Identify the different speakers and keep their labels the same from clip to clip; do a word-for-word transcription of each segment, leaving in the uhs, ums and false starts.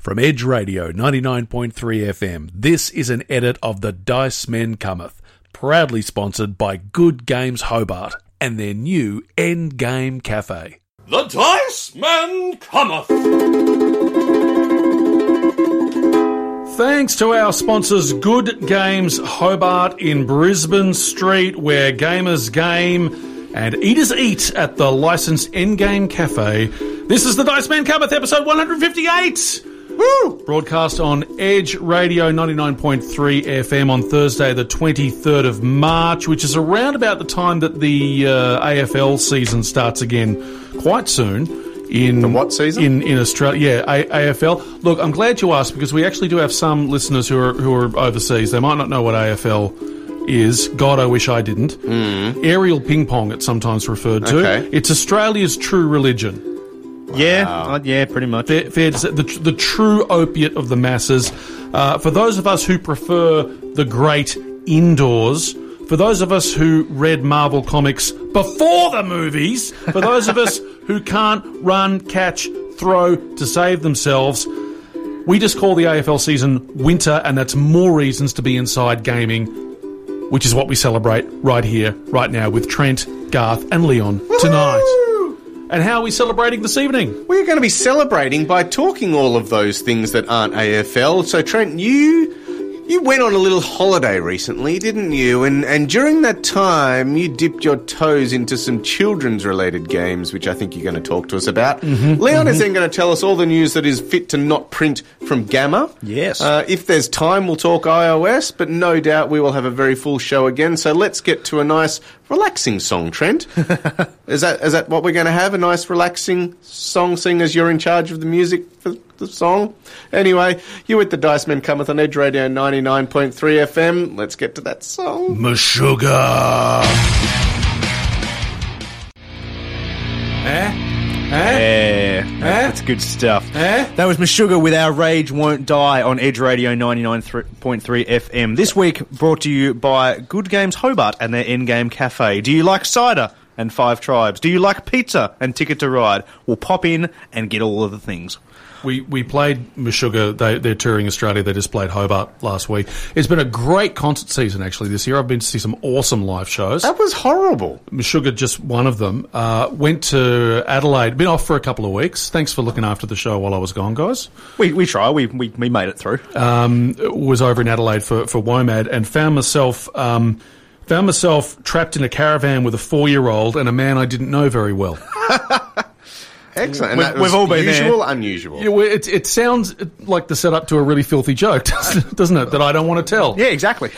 Speaker 1: From Edge Radio ninety-nine point three F M, this is an edit of The Dice Men Cometh, proudly sponsored by Good Games Hobart and their new Endgame Cafe.
Speaker 2: The Dice Men Cometh!
Speaker 1: Thanks to our sponsors Good Games Hobart in Brisbane Street, where gamers game and eaters eat at the licensed Endgame Cafe. This is The Dice Men Cometh, episode one fifty-eight! Woo! Broadcast on Edge Radio ninety-nine point three F M on Thursday the twenty-third of March, which is around about the time that the uh, A F L season starts again quite soon. In
Speaker 3: the what season?
Speaker 1: In in Australia, yeah, A- AFL. Look, I'm glad you asked because we actually do have some listeners who are who are overseas. They might not know what A F L is. God, I wish I didn't.
Speaker 3: Mm.
Speaker 1: Aerial ping pong, it's sometimes referred to.
Speaker 3: Okay.
Speaker 1: It's Australia's true religion.
Speaker 4: Yeah,
Speaker 3: Wow.
Speaker 4: uh, yeah, pretty much.
Speaker 1: Fair, fair to say, the, the true opiate of the masses. Uh, for those of us who prefer the great indoors, for those of us who read Marvel Comics before the movies, for those of us who can't run, catch, throw to save themselves, we just call the A F L season winter, and that's more reasons to be inside gaming, which is what we celebrate right here, right now, with Trent, Garth and Leon tonight.
Speaker 3: Woo!
Speaker 1: And how are we celebrating this evening?
Speaker 3: We're going to be celebrating by talking all of those things that aren't A F L. So, Trent, you you went on a little holiday recently, didn't you? And and during that time, you dipped your toes into some children's-related games, which I think you're going to talk to us about. Mm-hmm, Leon mm-hmm. is then going to tell us all the news that is fit to not print from Gamma.
Speaker 4: Yes.
Speaker 3: Uh, if there's time, we'll talk iOS, but no doubt we will have a very full show again. So let's get to a nice, relaxing song, Trent. is that is that what we're going to have? A nice, relaxing song, seeing as you're in charge of the music for the song? Anyway, you with the Dice Men Cometh on Edge Radio ninety-nine point three F M. Let's get to that song.
Speaker 1: Meshuggah. Eh? Eh?
Speaker 4: Yeah, that's good stuff.
Speaker 1: Eh?
Speaker 4: That was Meshuggah with Our Rage Won't Die on Edge Radio ninety-nine point three F M. This week brought to you by Good Games Hobart and their Endgame Cafe. Do you like cider and Five Tribes? Do you like pizza and Ticket to Ride? Well, pop in and get all of the things.
Speaker 1: We we played Meshuggah. They, they're touring Australia. They just played Hobart last week. It's been a great concert season, actually, this year. I've been to see some awesome live shows.
Speaker 3: That was horrible.
Speaker 1: Meshuggah, just one of them. Uh, went to Adelaide. Been off for a couple of weeks. Thanks for looking after the show while I was gone, guys.
Speaker 4: We we try. We we, we made it through.
Speaker 1: Um, was over in Adelaide for, for WOMAD and found myself... Um, found myself trapped in a caravan with a four-year-old and a man I didn't know very well.
Speaker 3: Excellent. And
Speaker 4: We've-
Speaker 3: that was
Speaker 4: we've all been
Speaker 3: usual,
Speaker 4: there.
Speaker 3: unusual.
Speaker 1: Yeah, well, it, it sounds like the setup to a really filthy joke, doesn't it? That I don't want to tell.
Speaker 4: Yeah, exactly.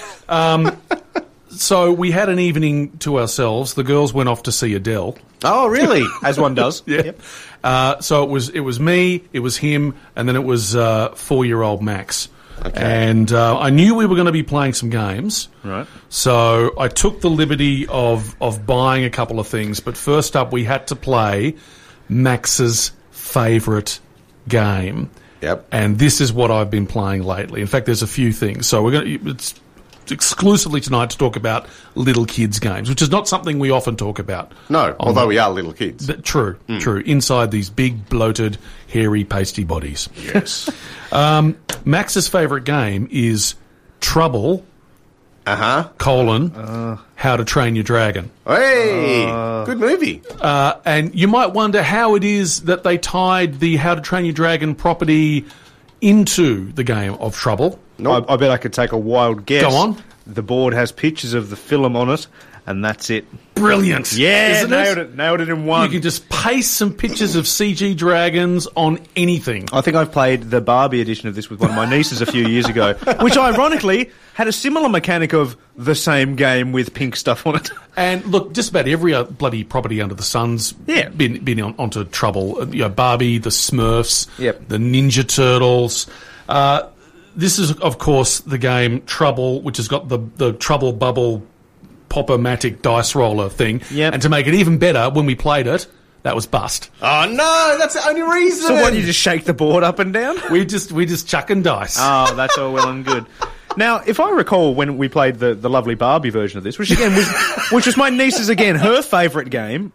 Speaker 1: So we had an evening to ourselves. The girls went off to see Adele.
Speaker 3: Oh, really?
Speaker 4: As one does.
Speaker 1: Yeah.
Speaker 4: Yep.
Speaker 1: Uh, so it was it was me, it was him, and then it was uh, four-year-old Max.
Speaker 3: Okay.
Speaker 1: And uh, I knew we were going to be playing some games.
Speaker 4: Right.
Speaker 1: So I took the liberty of of buying a couple of things. But first up, we had to play Max's favourite game.
Speaker 3: Yep.
Speaker 1: And this is what I've been playing lately. In fact, there's a few things. So we're going to... It's exclusively tonight to talk about little kids' games, which is not something we often talk about.
Speaker 3: No,
Speaker 1: on
Speaker 3: although
Speaker 1: the-
Speaker 3: we are little kids.
Speaker 1: Th- True, true. Inside these big, bloated, hairy, pasty bodies.
Speaker 3: Yes.
Speaker 1: Um, Max's favourite game is Trouble,
Speaker 3: Uh-huh.
Speaker 1: colon, How to Train Your Dragon.
Speaker 3: Hey, good movie.
Speaker 1: Uh, and you might wonder how it is that they tied the How to Train Your Dragon property into the game of Trouble.
Speaker 3: Nope.
Speaker 4: I, I bet I could take a wild guess.
Speaker 1: Go on.
Speaker 4: The board has pictures of the film on it, and that's it.
Speaker 1: Brilliant.
Speaker 4: Yeah,
Speaker 1: isn't
Speaker 4: nailed it? Nailed it in one.
Speaker 1: You can just paste some pictures of C G dragons on anything.
Speaker 4: I think I've played the Barbie edition of this with one of my nieces a few years ago, which ironically had a similar mechanic of the same game with pink stuff on it.
Speaker 1: And look, just about every uh, bloody property under the sun's
Speaker 4: Yeah.
Speaker 1: been been on, onto Trouble. Uh, You know, Barbie, the Smurfs,
Speaker 4: Yep.
Speaker 1: the Ninja Turtles. Uh, this is, of course, the game Trouble, which has got the, the Trouble Bubble Pop-O-Matic dice roller thing.
Speaker 4: Yep.
Speaker 1: And to make it even better, when we played it, that was bust.
Speaker 3: Oh, no, that's the only reason.
Speaker 4: So what, you just shake the board up and down?
Speaker 1: We just we just chucking dice.
Speaker 4: Oh, that's all well and good. Now, if I recall when we played the, the lovely Barbie version of this, which again was which was my niece's again her favourite game,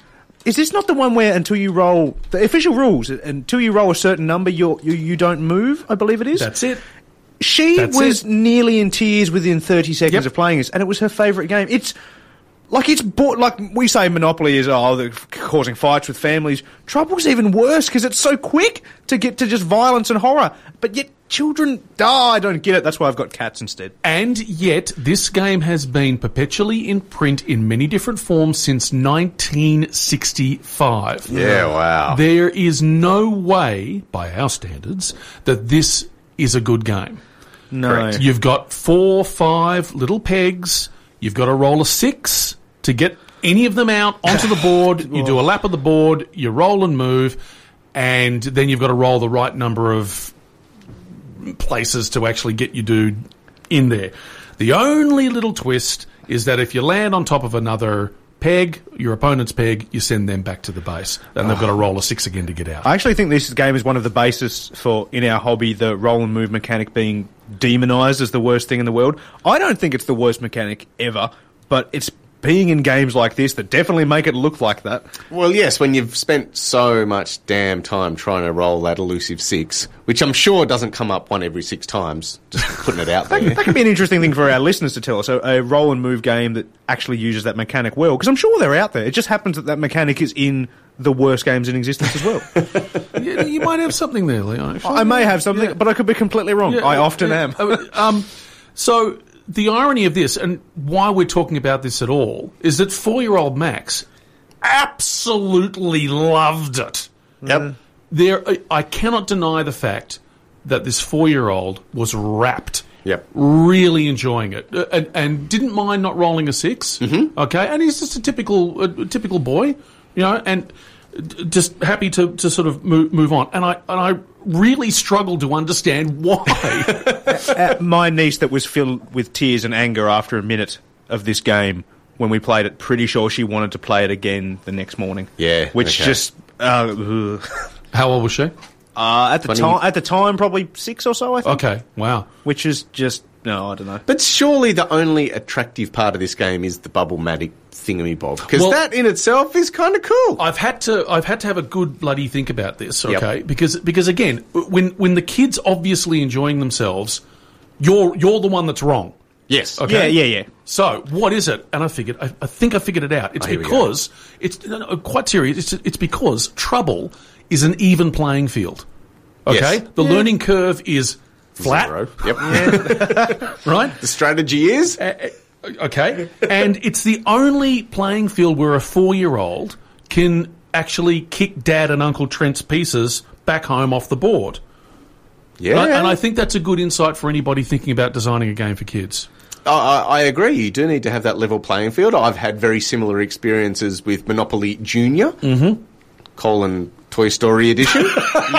Speaker 4: Is this not the one where until you roll the official rules, until you roll a certain number, you're, you you don't move? I believe it is.
Speaker 1: That's it.
Speaker 4: She
Speaker 1: That's
Speaker 4: was
Speaker 1: it.
Speaker 4: nearly in tears within thirty seconds
Speaker 1: Yep.
Speaker 4: of playing this, and it was her favourite game. It's like it's bought, like we say Monopoly is oh they're causing fights with families. Trouble's even worse because it's so quick to get to just violence and horror, but yet children die. I don't get it. That's why I've got cats instead.
Speaker 1: And yet, this game has been perpetually in print in many different forms since nineteen sixty-five.
Speaker 3: Yeah, wow.
Speaker 1: There is no way, by our standards, that this is a good game.
Speaker 4: No.
Speaker 3: Correct.
Speaker 1: You've got four, five little pegs. You've got to roll a six to get any of them out onto the board. You do a lap of the board, you roll and move, and then you've got to roll the right number of places to actually get your dude in there. The only little twist is that if you land on top of another peg, your opponent's peg, you send them back to the base. And they've got to roll a six again to get out.
Speaker 4: I actually think this game is one of the basis for, in our hobby, the roll and move mechanic being demonised as the worst thing in the world. I don't think it's the worst mechanic ever, but it's being in games like this that definitely make it look like that.
Speaker 3: Well, yes, when you've spent so much damn time trying to roll that elusive six, which I'm sure doesn't come up one every six times, just putting it out there.
Speaker 4: That could be an interesting thing for our listeners to tell us, a, a roll and move game that actually uses that mechanic well, because I'm sure they're out there. It just happens that that mechanic is in the worst games in existence as well.
Speaker 1: Yeah, you might have something there, Leon.
Speaker 4: I may have something,
Speaker 1: Yeah.
Speaker 4: but I could be completely wrong.
Speaker 1: Yeah,
Speaker 4: I often
Speaker 1: yeah.
Speaker 4: am.
Speaker 1: um, so the irony of this, and why we're talking about this at all, is that four-year-old Max absolutely loved it.
Speaker 3: Yep.
Speaker 1: There, I- I cannot deny the fact that this four-year-old was rapt.
Speaker 3: Yep.
Speaker 1: Really enjoying it, uh, and, and didn't mind not rolling a six. Mm-hmm. Okay, and he's just a typical, a typical boy, you know, and d- just happy to, to sort of move, move on. And I and I really struggled to understand why.
Speaker 4: Uh, my niece that was filled with tears and anger after a minute of this game when we played it, pretty sure she wanted to play it again the next morning.
Speaker 3: Yeah,
Speaker 4: Which
Speaker 3: okay.
Speaker 4: just... Uh, ugh.
Speaker 1: How old was she?
Speaker 4: Uh, at the
Speaker 3: Funny.
Speaker 4: time, at the time, probably six or so, I think.
Speaker 1: Okay, wow.
Speaker 4: Which is just... No, I don't know.
Speaker 3: But surely the only attractive part of this game is the bubble-matic thingamy-bob, because
Speaker 1: Well-
Speaker 3: that in itself is kind of cool.
Speaker 1: I've had to I've had to have a good bloody think about this,
Speaker 3: Yep.
Speaker 1: okay? Because because again, when when the kid's obviously enjoying themselves, you're you're the one that's wrong.
Speaker 3: Yes.
Speaker 1: Okay.
Speaker 4: Yeah, yeah, yeah.
Speaker 1: So what is it? And I figured I, I think I figured it out. It's
Speaker 3: Oh, here we go.
Speaker 1: because it's no, no, quite serious. It's it's because Trouble is an even playing field. Okay?
Speaker 3: Yes.
Speaker 1: The learning curve is flat,
Speaker 3: Zero. Yep.
Speaker 1: right?
Speaker 3: The strategy is...
Speaker 1: Okay, and it's the only playing field where a four-year-old can actually kick Dad and Uncle Trent's pieces back home off the board.
Speaker 3: Yeah.
Speaker 1: And I, and I think that's a good insight for anybody thinking about designing a game for kids.
Speaker 3: I, I I agree. You do need to have that level playing field. I've had very similar experiences with Monopoly Junior, mm-hmm. colon Toy Story Edition,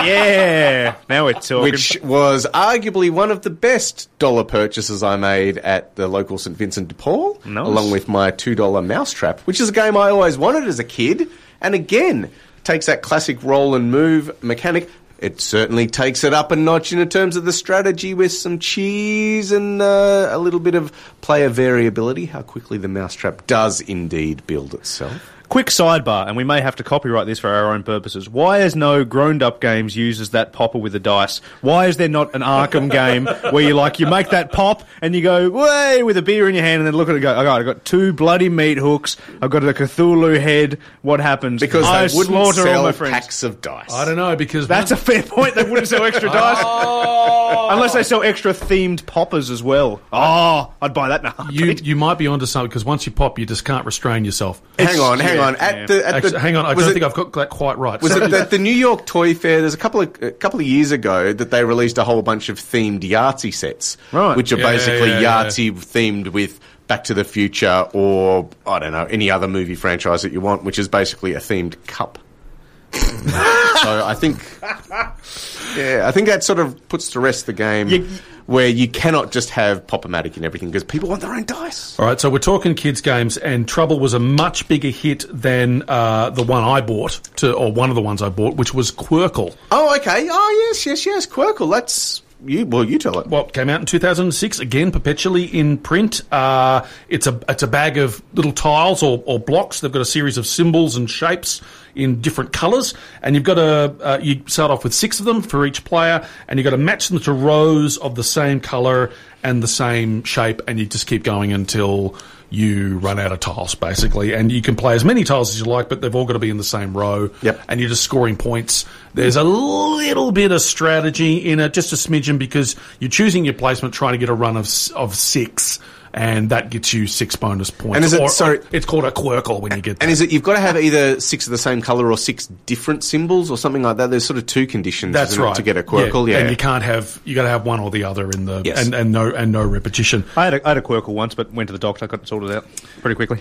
Speaker 4: Yeah. Now we're talking.
Speaker 3: which was arguably one of the best dollar purchases I made at the local St Vincent de Paul,
Speaker 4: Nice.
Speaker 3: along with my two dollar Mousetrap, which is a game I always wanted as a kid. And again, takes that classic roll and move mechanic. It certainly takes it up a notch in terms of the strategy with some cheese and uh, a little bit of player variability, how quickly the Mousetrap does indeed build itself.
Speaker 4: Quick sidebar, and we may have to copyright this for our own purposes. Why is no grown-up games uses that popper with the dice? Why is there not an Arkham game where you like you make that pop and you go way with a beer in your hand and then look at it and go, oh, God, I've got two bloody meat hooks. I've got a Cthulhu head. What happens?
Speaker 3: Because
Speaker 4: I
Speaker 3: they wouldn't
Speaker 4: slaughter all
Speaker 3: sell
Speaker 4: my friends.
Speaker 3: packs of dice.
Speaker 1: I don't know, because...
Speaker 4: That's a fair point. They wouldn't sell extra dice. Unless they sell extra themed poppers as well. Oh, I'd buy that now.
Speaker 1: You you might be onto something, because once you pop, you just can't restrain yourself.
Speaker 3: Hang on, hang
Speaker 4: yeah,
Speaker 3: on. At
Speaker 4: yeah.
Speaker 3: the, at
Speaker 1: Actually,
Speaker 3: the,
Speaker 1: hang on, I
Speaker 3: was
Speaker 1: don't
Speaker 3: it-
Speaker 1: think I've got that quite right.
Speaker 3: Was
Speaker 1: So-
Speaker 3: it the, the New York Toy Fair? There's a couple of a couple of years ago that they released a whole bunch of themed Yahtzee sets,
Speaker 4: Right.
Speaker 3: which are
Speaker 1: Yeah,
Speaker 3: basically
Speaker 1: yeah, yeah,
Speaker 3: Yahtzee themed with Back to the Future or I don't know any other movie franchise that you want, which is basically a themed cup. So I think, yeah, I think that sort of puts to rest the game
Speaker 4: You-
Speaker 3: where you cannot just have Pop-O-Matic and everything because people want their own dice.
Speaker 1: All right, so we're talking kids' games, and Trouble was a much bigger hit than uh, the one I bought, to, or one of the ones I bought, which was Quirkle.
Speaker 3: Oh, okay. Oh, yes, yes, yes. Quirkle. That's You well, you tell it.
Speaker 1: Well, it came out in two thousand six, again, perpetually in print. Uh, it's a it's a bag of little tiles or, or blocks. They've got a series of symbols and shapes in different colours, and you've got to uh, you start off with six of them for each player, and you've got to match them to rows of the same colour and the same shape, and you just keep going until you run out of tiles, basically. And you can play as many tiles as you like, but they've all got to be in the same row.
Speaker 3: Yep.
Speaker 1: And you're just scoring points. There's a little bit of strategy in it, just a smidgen, because you're choosing your placement, trying to get a run of of six, and that gets you six bonus points.
Speaker 3: And is it,
Speaker 1: or,
Speaker 3: sorry,
Speaker 1: it's called a quirkle when you get that.
Speaker 3: And is it you've got to have either six of the same colour or six different symbols or something like that? There's sort of two conditions.
Speaker 1: That's
Speaker 3: isn't it,
Speaker 1: right.
Speaker 3: to get a quirkle. Yeah,
Speaker 1: And you can't have you got to have one or the other in the
Speaker 3: Yes.
Speaker 1: and, and no and no repetition.
Speaker 4: I had a, I had a Quirkle once, but went to the doctor. Got it sorted out pretty quickly.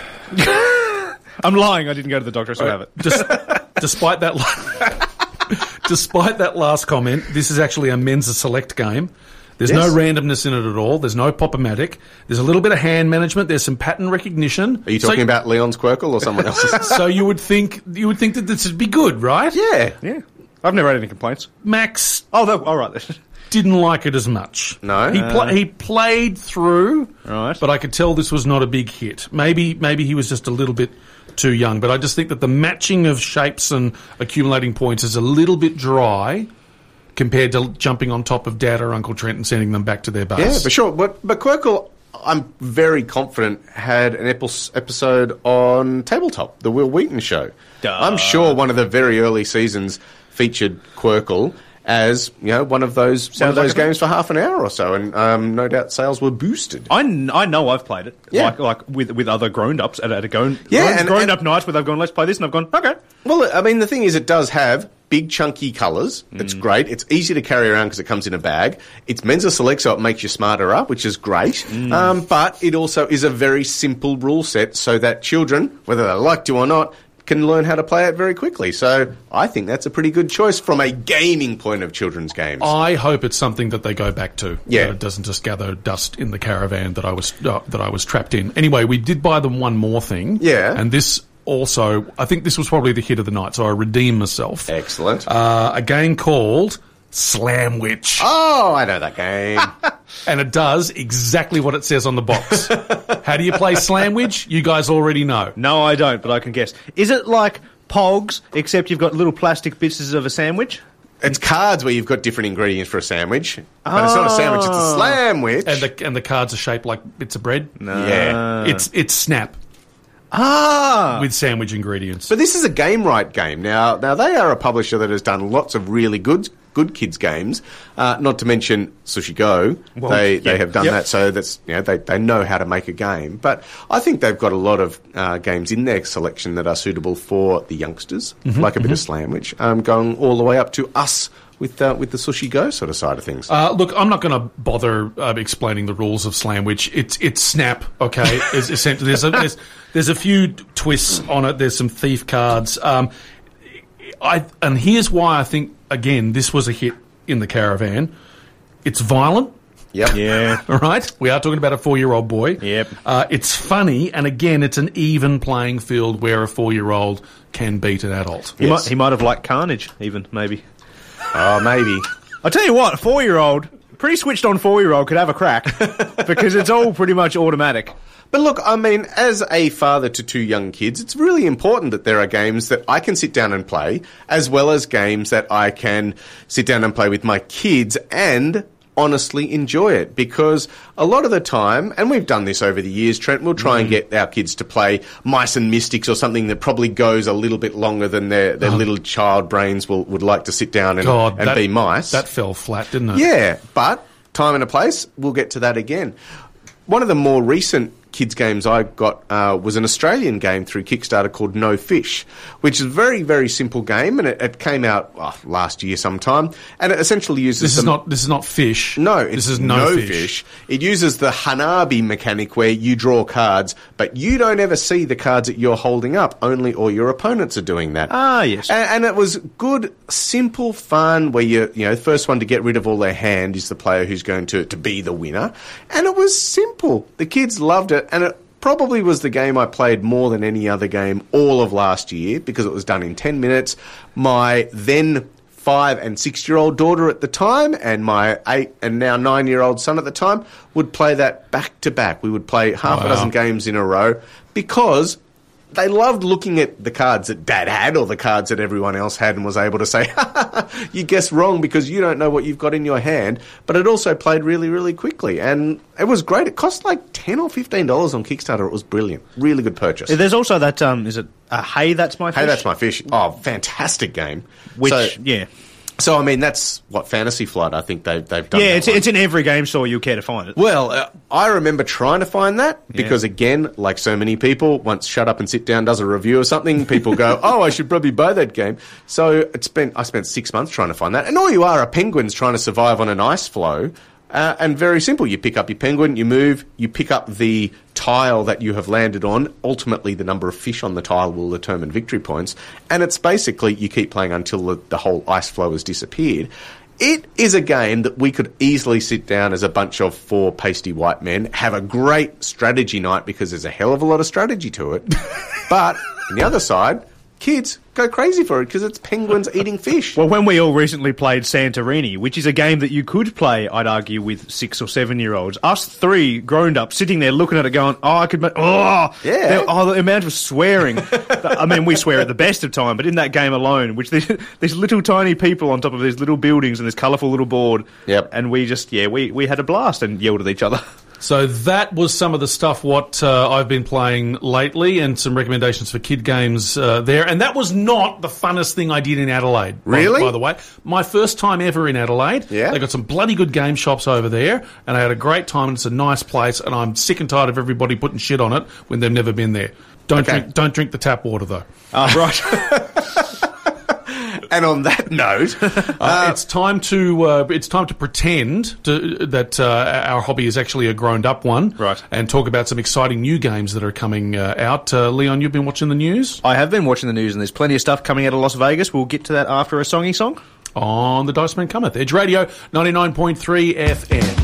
Speaker 4: I'm lying. I didn't go to the doctor. I still have it.
Speaker 1: Just, despite that, la- despite that last comment, this is actually a Mensa Select game. There's
Speaker 3: Yes.
Speaker 1: no randomness in it at all. There's no pop-o-matic. There's a little bit of hand management. There's some pattern recognition.
Speaker 3: Are you talking
Speaker 1: so,
Speaker 3: about Leon's Quirkle or someone else's?
Speaker 1: So you would think you would think that this would be good, right?
Speaker 3: Yeah.
Speaker 4: Yeah, I've never had any complaints.
Speaker 1: Max
Speaker 4: Oh, that, all right.
Speaker 1: didn't like it as much.
Speaker 3: No?
Speaker 1: he pla- he played through,
Speaker 4: Right.
Speaker 1: but I could tell this was not a big hit. Maybe maybe he was just a little bit too young. But I just think that the matching of shapes and accumulating points is a little bit dry compared to jumping on top of Dad or Uncle Trent and sending them back to their base.
Speaker 3: Yeah, for sure. But, but Quirkle, I'm very confident, had an epi- episode on Tabletop, the Will Wheaton show.
Speaker 4: Duh.
Speaker 3: I'm sure one of the very early seasons featured Quirkle as, you know, one of those one of
Speaker 4: like
Speaker 3: those
Speaker 4: a thing.
Speaker 3: games for half an hour or so, and um, no doubt sales were boosted.
Speaker 4: I, kn- I know I've played it.
Speaker 3: Yeah.
Speaker 4: Like, like with with other grown ups at, at a grown
Speaker 3: Yeah,
Speaker 4: grown,
Speaker 3: and-
Speaker 4: grown
Speaker 3: and-
Speaker 4: up nights where they've gone, let's play this, and I've gone, okay.
Speaker 3: Well, I mean, the thing is, it does have big, chunky colours. It's great. It's easy to carry around because it comes in a bag. It's Mensa Select, so it makes you smarter up, which is great. Um, but it also is a very simple rule set so that children, whether they like to or not, can learn how to play it very quickly. So I think that's a pretty good choice from a gaming point of children's games.
Speaker 1: I hope it's something that they go back to.
Speaker 3: Yeah.
Speaker 1: That it doesn't just gather dust in the caravan that I was uh, that I was trapped in. Anyway, we did buy them one more thing.
Speaker 3: Yeah.
Speaker 1: And this also, I think this was probably the hit of the night, so I redeemed myself.
Speaker 3: Excellent.
Speaker 1: Uh, a game called Slamwich.
Speaker 3: oh, I know that game.
Speaker 1: And it does exactly what it says on the box. How do you play Slamwich? You guys already know.
Speaker 4: No, I don't, but I can guess. Is it like Pogs, except you've got little plastic pieces of a sandwich?
Speaker 3: It's cards where you've got different ingredients for a sandwich. But it's not a sandwich, it's a slamwich.
Speaker 1: And the and the cards are shaped like bits of bread.
Speaker 4: No.
Speaker 3: Yeah.
Speaker 1: It's it's Snap
Speaker 4: Ah!
Speaker 1: with sandwich ingredients.
Speaker 3: But this is a Game Right game. Now, now they are a publisher that has done lots of really good good kids games. Uh, not to mention Sushi Go.
Speaker 4: Well,
Speaker 3: they
Speaker 4: yeah.
Speaker 3: they have done
Speaker 4: Yep.
Speaker 3: that, so that's you know they they know how to make a game. But I think they've got a lot of uh, games in their selection that are suitable for the youngsters,
Speaker 1: Mm-hmm,
Speaker 3: like a bit of Slamwich, um, going all the way up to us with uh, with the Sushi Go sort of side of things.
Speaker 1: Uh, look, I'm not going to bother uh, explaining the rules of Slamwich. It's it's Snap, okay? It's essentially there's a there's, there's a few twists on it. There's some thief cards. Um, I and here's why I think again this was a hit in the caravan. It's violent.
Speaker 3: Yep.
Speaker 4: Yeah.
Speaker 1: All right, we are talking about a four-year-old boy.
Speaker 4: Yep.
Speaker 1: Uh, it's funny, and again, it's an even playing field where a four-year-old can beat an adult.
Speaker 4: He,
Speaker 3: Yes.
Speaker 4: might, he might have liked Carnage, even, maybe.
Speaker 3: Oh, maybe.
Speaker 4: I'll tell you what, a four-year-old, pretty switched-on four-year-old could have a crack, because it's all pretty much automatic.
Speaker 3: But look, I mean, as a father to two young kids, it's really important that there are games that I can sit down and play, as well as games that I can sit down and play with my kids and honestly enjoy it. Because a lot of the time, and we've done this over the years, Trent, we'll try and get our kids to play Mice and Mystics or something that probably goes a little bit longer than their, their little child brains will, would like to sit down and,
Speaker 1: God,
Speaker 3: and
Speaker 1: that,
Speaker 3: be mice.
Speaker 1: That fell flat, didn't it?
Speaker 3: Yeah, but time and a place, we'll get to that again. One of the more recent kids games I got uh, was an Australian game through Kickstarter called No Fish, which is a very, very simple game, and it, it came out oh, last year sometime, and it essentially uses
Speaker 1: This is
Speaker 3: some-
Speaker 1: not. This is not fish.
Speaker 3: no, it's
Speaker 1: this is no, fish.
Speaker 3: fish. It uses the Hanabi mechanic where you draw cards, but you don't ever see the cards that you're holding up. Only all your opponents are doing that.
Speaker 4: Ah, yes.
Speaker 3: And, and it was good, simple fun where you, you know, the first one to get rid of all their hand is the player who's going to, to be the winner. And it was simple. The kids loved it, and it probably was the game I played more than any other game all of last year because it was done in ten minutes. My then five and six-year-old daughter at the time, and my eight and now nine-year-old son at the time would play that back-to-back. We would play half
Speaker 1: Wow.
Speaker 3: a dozen games in a row because they loved looking at the cards that Dad had or the cards that everyone else had and was able to say, ha, ha, ha, you guessed wrong because you don't know what you've got in your hand. But it also played really, really quickly. And it was great. It cost like ten dollars or fifteen dollars on Kickstarter. It was brilliant. Really good purchase.
Speaker 4: There's also that, um, is it uh, Hey, That's My Fish?
Speaker 3: Hey, That's My Fish. Oh, fantastic game.
Speaker 4: Which,
Speaker 3: so,
Speaker 4: yeah.
Speaker 3: So, I mean, that's what Fantasy Flight, I think they've, they've done.
Speaker 4: Yeah,
Speaker 3: that
Speaker 4: it's,
Speaker 3: one.
Speaker 4: it's in every game store you'll care to find it.
Speaker 3: Well, uh, I remember trying to find that because,
Speaker 4: Yeah.
Speaker 3: again, like so many people, once Shut Up and Sit Down does a review of something, people go, oh, I should probably buy that game. So it's been, I spent six months trying to find that. And all you are are penguins trying to survive on an ice floe. Uh, and very simple. You pick up your penguin, you move, you pick up the tile that you have landed on. Ultimately, the number of fish on the tile will determine victory points. And it's basically you keep playing until the, the whole ice flow has disappeared. It is a game that we could easily sit down as a bunch of four pasty white men, have a great strategy night because there's a hell of a lot of strategy to it. But on the other side, kids go crazy for it because it's penguins eating fish.
Speaker 4: Well, when we all recently played Santorini, which is a game that you could play, I'd argue, with six or seven year olds, us three grown up sitting there looking at it going, oh, I could make, oh,
Speaker 3: Yeah.
Speaker 4: there- oh, the amount of swearing. I mean, we swear at the best of time, but in that game alone, which these, these little tiny people on top of these little buildings and this colourful little board.
Speaker 3: Yep.
Speaker 4: And we just, yeah, we, we had a blast and yelled at each other.
Speaker 1: So that was some of the stuff what uh, I've been playing lately, and some recommendations for kid games uh, there. And that was not the funnest thing I did in Adelaide. by-
Speaker 3: Really?
Speaker 1: By, the way, my first time ever in Adelaide.
Speaker 3: Yeah.
Speaker 1: They got some bloody good game shops over there, and I had a great time. And it's a nice place, and I'm sick and tired of everybody putting shit on it when they've never been there. Don't
Speaker 3: Okay.
Speaker 1: drink. Don't drink the tap water though.
Speaker 4: Oh, right.
Speaker 3: And on that note,
Speaker 1: Uh, it's time to uh, it's time to pretend to, that uh, our hobby is actually a grown-up one,
Speaker 4: Right.
Speaker 1: And talk about some exciting new games that are coming uh, out. Uh, Leon, you've been watching the news
Speaker 4: I have been watching the news and there's plenty of stuff coming out of Las Vegas. We'll get to that after a songy song.
Speaker 1: on the Dice Man Cometh, Edge Radio ninety-nine point three F M.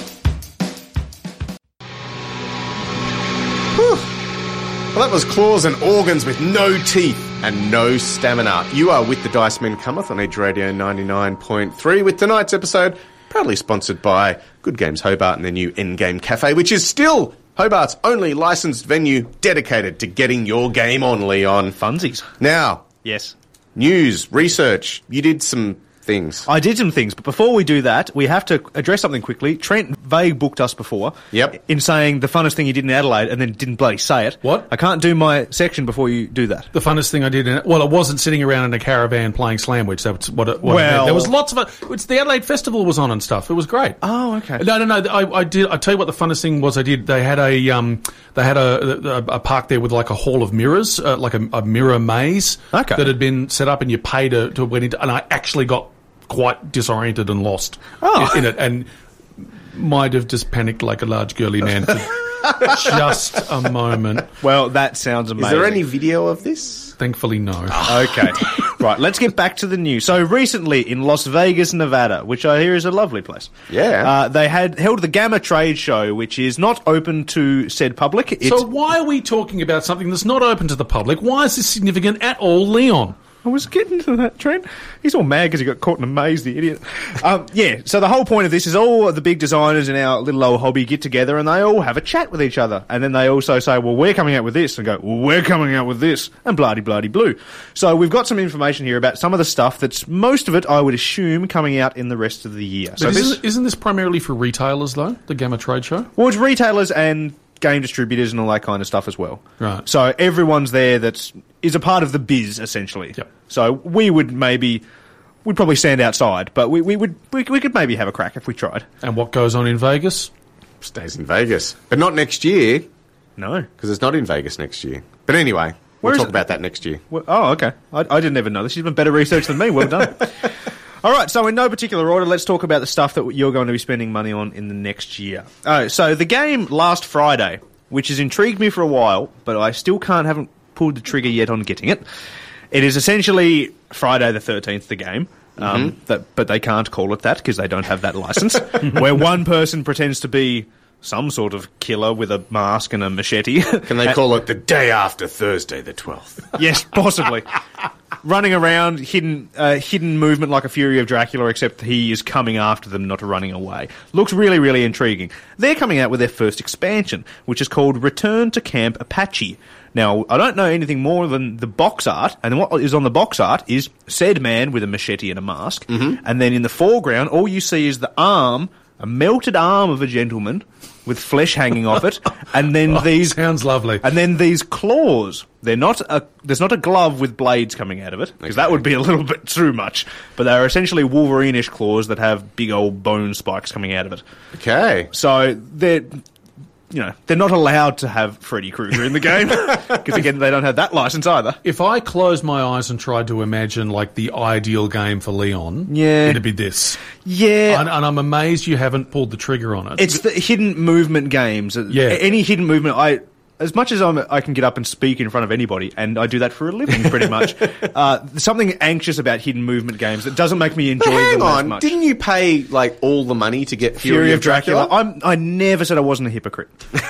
Speaker 3: well, that was claws and organs with no teeth and no stamina. You are with the Dice Men Cometh on Edge Radio ninety-nine point three with tonight's episode proudly sponsored by Good Games Hobart and their new Endgame Cafe, which is still Hobart's only licensed venue dedicated to getting your game on, Leon.
Speaker 4: Funsies.
Speaker 3: Now,
Speaker 4: Yes.
Speaker 3: news, research. You did some things.
Speaker 4: I did some things, but before we do that, we have to address something quickly. Trent vague booked us before.
Speaker 3: Yep.
Speaker 4: In saying the funnest thing he did in Adelaide and then didn't bloody say it.
Speaker 1: What?
Speaker 4: I can't do my section before you do that.
Speaker 1: The funnest thing I did, in, well, I wasn't sitting around in a caravan playing Slamwich. That's what it was.
Speaker 4: Well-
Speaker 1: There was lots of it. It's the Adelaide Festival was on and stuff. It was great.
Speaker 4: Oh, okay.
Speaker 1: No, no, no. I, I did. I tell you what, the funnest thing was I did. They had a um, they had a, a, a park there with like a hall of mirrors, uh, like a, a mirror maze
Speaker 4: Okay.
Speaker 1: that had been set up, and you pay to to went into. And I actually got quite disoriented and lost
Speaker 4: Oh.
Speaker 1: in it, and might have just panicked like a large girly man for just a moment.
Speaker 4: Well, that sounds amazing.
Speaker 3: Is there any video of this?
Speaker 1: Thankfully, no.
Speaker 4: Okay. Right, let's get back to the news. So recently in Las Vegas, Nevada, which I hear is a lovely place.
Speaker 3: Yeah.
Speaker 4: Uh, they had held the Gamma Trade Show, which is not open to said public. It's,
Speaker 1: So why are we talking about something that's not open to the public? Why is this significant at all, Leon?
Speaker 4: I was getting to that, Trent. He's all mad because he got caught in a maze, the idiot. Um, yeah, so the whole point of this is all the big designers in our little old hobby get together and they all have a chat with each other. And then they also say, well, we're coming out with this, and go, well, we're coming out with this, and bloody-bloody-blue. So we've got some information here about some of the stuff that's, most of it, I would assume, coming out in the rest of the year. So
Speaker 1: But
Speaker 4: this,
Speaker 1: isn't, isn't this primarily for retailers, though, the Gamma Trade Show?
Speaker 4: well, it's retailers and game distributors and all that kind of stuff as well.
Speaker 1: Right.
Speaker 4: So everyone's there that's is a part of the biz, essentially.
Speaker 1: Yep.
Speaker 4: So we would maybe, we'd probably stand outside, but we, we would we, we could maybe have a crack if we tried.
Speaker 1: And what goes on in Vegas?
Speaker 3: Stays in Vegas. But not next year,
Speaker 4: No.
Speaker 3: because it's not in Vegas next year. But anyway,
Speaker 4: Where
Speaker 3: we'll
Speaker 4: is
Speaker 3: talk
Speaker 4: it?
Speaker 3: about that next year.
Speaker 4: Well, oh, okay. I, I didn't even know this. You've done better research than me. Well done. All right, so in no particular order, let's talk about the stuff that you're going to be spending money on in the next year. Oh, so the game last Friday, which has intrigued me for a while, but I still can't, haven't pulled the trigger yet on getting it. It is essentially Friday the thirteenth, the game. Um,
Speaker 3: Mm-hmm.
Speaker 4: that, but they can't call it that because they don't have that license. Where one person pretends to be some sort of killer with a mask and a machete.
Speaker 3: Can they call it the day after Thursday the twelfth?
Speaker 4: Yes, possibly. running around, hidden uh, hidden movement like a Fury of Dracula, except he is coming after them, not running away. Looks really, really intriguing. They're coming out with their first expansion, which is called Return to Camp Apache. Now, I don't know anything more than the box art, and what is on the box art is said man with a machete and a mask, mm-hmm. and then in the foreground, all you see is the arm, a melted arm of a gentleman with flesh hanging off it, and then
Speaker 1: Oh,
Speaker 4: these
Speaker 1: sounds lovely.
Speaker 4: and then these claws. They're not a. There's not a glove with blades coming out of it, because that would be a little bit too much. But they're essentially Wolverine-ish claws that have big old bone spikes coming out of it.
Speaker 3: Okay.
Speaker 4: So they're, you know, they're not allowed to have Freddy Krueger in the game because again they don't have that license either.
Speaker 1: If I closed my eyes and tried to imagine like the ideal game for Leon,
Speaker 4: Yeah.
Speaker 1: it'd be this.
Speaker 4: Yeah.
Speaker 1: And, and I'm amazed you haven't pulled the trigger on it.
Speaker 4: It's the hidden movement games.
Speaker 1: Yeah.
Speaker 4: Any hidden movement, I as much as I'm, I can get up and speak in front of anybody, and I do that for a living pretty much. uh, there's something anxious about hidden movement games that doesn't make me enjoy
Speaker 3: But hang
Speaker 4: them as
Speaker 3: on,
Speaker 4: much.
Speaker 3: didn't you pay like all the money to get Fury,
Speaker 4: Fury of Dracula? I'm, I never said I wasn't a hypocrite.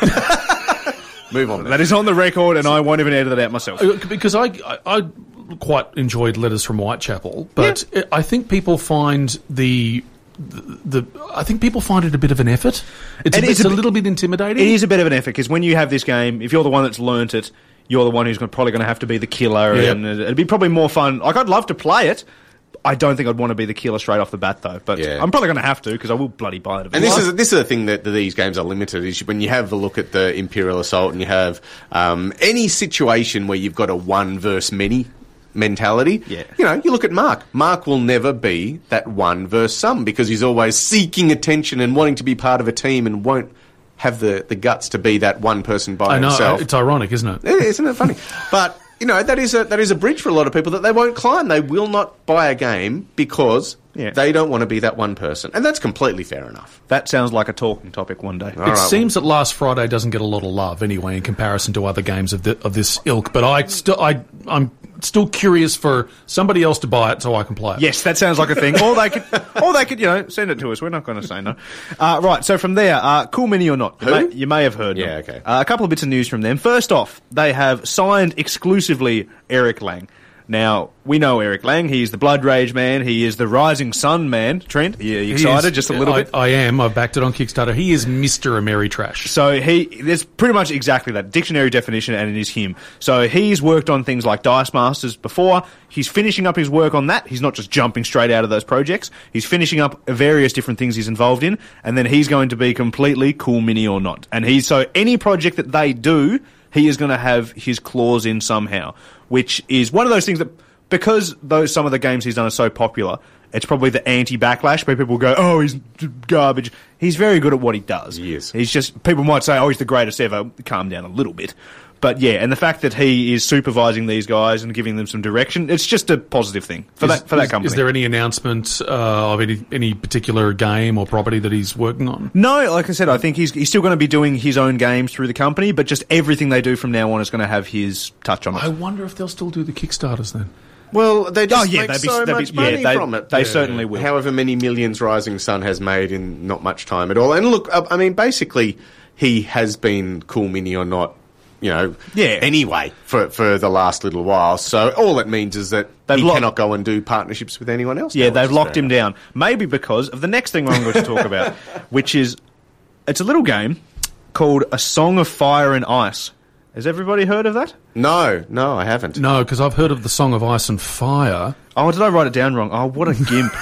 Speaker 3: Move on.
Speaker 4: That is on the record, and I won't even edit that out myself.
Speaker 1: Uh, because I, I, I quite enjoyed Letters from Whitechapel, but I think people find the, the, the I think people find it a bit of an effort. It's,
Speaker 4: And
Speaker 1: a,
Speaker 4: it's
Speaker 1: it's
Speaker 4: a
Speaker 1: a
Speaker 4: bit-
Speaker 1: little bit intimidating.
Speaker 4: It is a bit of an effort, because when you have this game, if you're the one that's learnt it, you're the one who's gonna, probably going to have to be the killer,
Speaker 1: Yep.
Speaker 4: and it'd be probably more fun. Like, I'd love to play it. I don't think I'd want to be the killer straight off the bat, though. But
Speaker 3: Yeah.
Speaker 4: I'm probably going to have to, because I will bloody buy it.
Speaker 3: And this is this is the thing that, that these games are limited is when you have a look at the Imperial Assault and you have um, any situation where you've got a one versus many mentality.
Speaker 4: Yeah.
Speaker 3: You know, you look at Mark. Mark will never be that one versus some because he's always seeking attention and wanting to be part of a team and won't have the, the guts to be that one person by
Speaker 1: I know,
Speaker 3: himself.
Speaker 1: it's ironic, isn't it?
Speaker 3: Yeah, isn't it funny? But you know that is a that is a bridge for a lot of people that they won't climb. They will not buy a game because
Speaker 4: Yeah.
Speaker 3: they don't want to be that one person, and that's completely fair enough.
Speaker 4: That sounds like a talking topic one day.
Speaker 3: All
Speaker 1: It
Speaker 3: right,
Speaker 1: seems that Last Friday doesn't get a lot of love anyway in comparison to other games of, the, of this ilk. But I still, I, I'm still curious for somebody else to buy it so I can play it.
Speaker 4: Yes, that sounds like a thing. Or they could, or they could, you know, send it to us. We're not going to say no. Uh, right. So from there, uh, Cool Mini or not? You,
Speaker 3: Who?
Speaker 4: may, you may have heard.
Speaker 3: Yeah,
Speaker 4: them.
Speaker 3: okay.
Speaker 4: Uh, a couple of bits of news from them. First off, they have signed exclusively Eric Lang. Now, we know Eric Lang. He's the Blood Rage man. He is the Rising Sun man. Trent, are you
Speaker 1: He
Speaker 4: excited?
Speaker 1: is-
Speaker 4: Just a little
Speaker 1: I,
Speaker 4: bit?
Speaker 1: I am. I've backed it on Kickstarter. He is Mister Ameritrash.
Speaker 4: So he, there's pretty much exactly that dictionary definition, and it is him. So he's worked on things like Dice Masters before. He's finishing up his work on that. He's not just jumping straight out of those projects. He's finishing up various different things he's involved in, and then he's going to be completely Cool Mini or not. And he's so any project that they do, he is going to have his claws in somehow, which is one of those things that, because those some of the games he's done are so popular, it's probably the anti-backlash where people go, oh, he's garbage. He's very good at what he does.
Speaker 3: He is.
Speaker 4: He's just, people might say, oh, he's the greatest ever. Calm down a little bit. But yeah, and the fact that he is supervising these guys and giving them some direction, it's just a positive thing for
Speaker 1: Is-
Speaker 4: that for that
Speaker 1: is-
Speaker 4: company.
Speaker 1: Is there any announcement uh, of any any particular game or property that he's working on?
Speaker 4: No, like I said, I think he's he's still going to be doing his own games through the company, but just everything they do from now on is going to have his touch on it.
Speaker 1: I wonder if they'll still do the Kickstarters then.
Speaker 3: Well, they just
Speaker 4: Oh, yeah,
Speaker 3: make
Speaker 4: they'd be-
Speaker 3: so
Speaker 4: they'd be-
Speaker 3: much
Speaker 4: yeah,
Speaker 3: money
Speaker 4: they-
Speaker 3: from it.
Speaker 4: they certainly will.
Speaker 3: However many millions Rising Sun has made in not much time at all. And look, I I mean, basically, he has been Cool Mini or not, you know,
Speaker 4: Yeah.
Speaker 3: anyway, for, for the last little while. So all it means is that
Speaker 4: They've
Speaker 3: he
Speaker 4: lo-
Speaker 3: cannot go and do partnerships with anyone else.
Speaker 4: Yeah,
Speaker 3: now, which
Speaker 4: they've
Speaker 3: is
Speaker 4: locked
Speaker 3: fair
Speaker 4: him
Speaker 3: enough.
Speaker 4: down. Maybe because of the next thing I'm going to talk about, which is, it's a little game called A Song of Fire and Ice. Has everybody heard of that?
Speaker 3: No, no, I haven't.
Speaker 1: No, because I've heard of the Song of Ice and Fire.
Speaker 4: Oh, did I write it down wrong? Oh, what a gimp.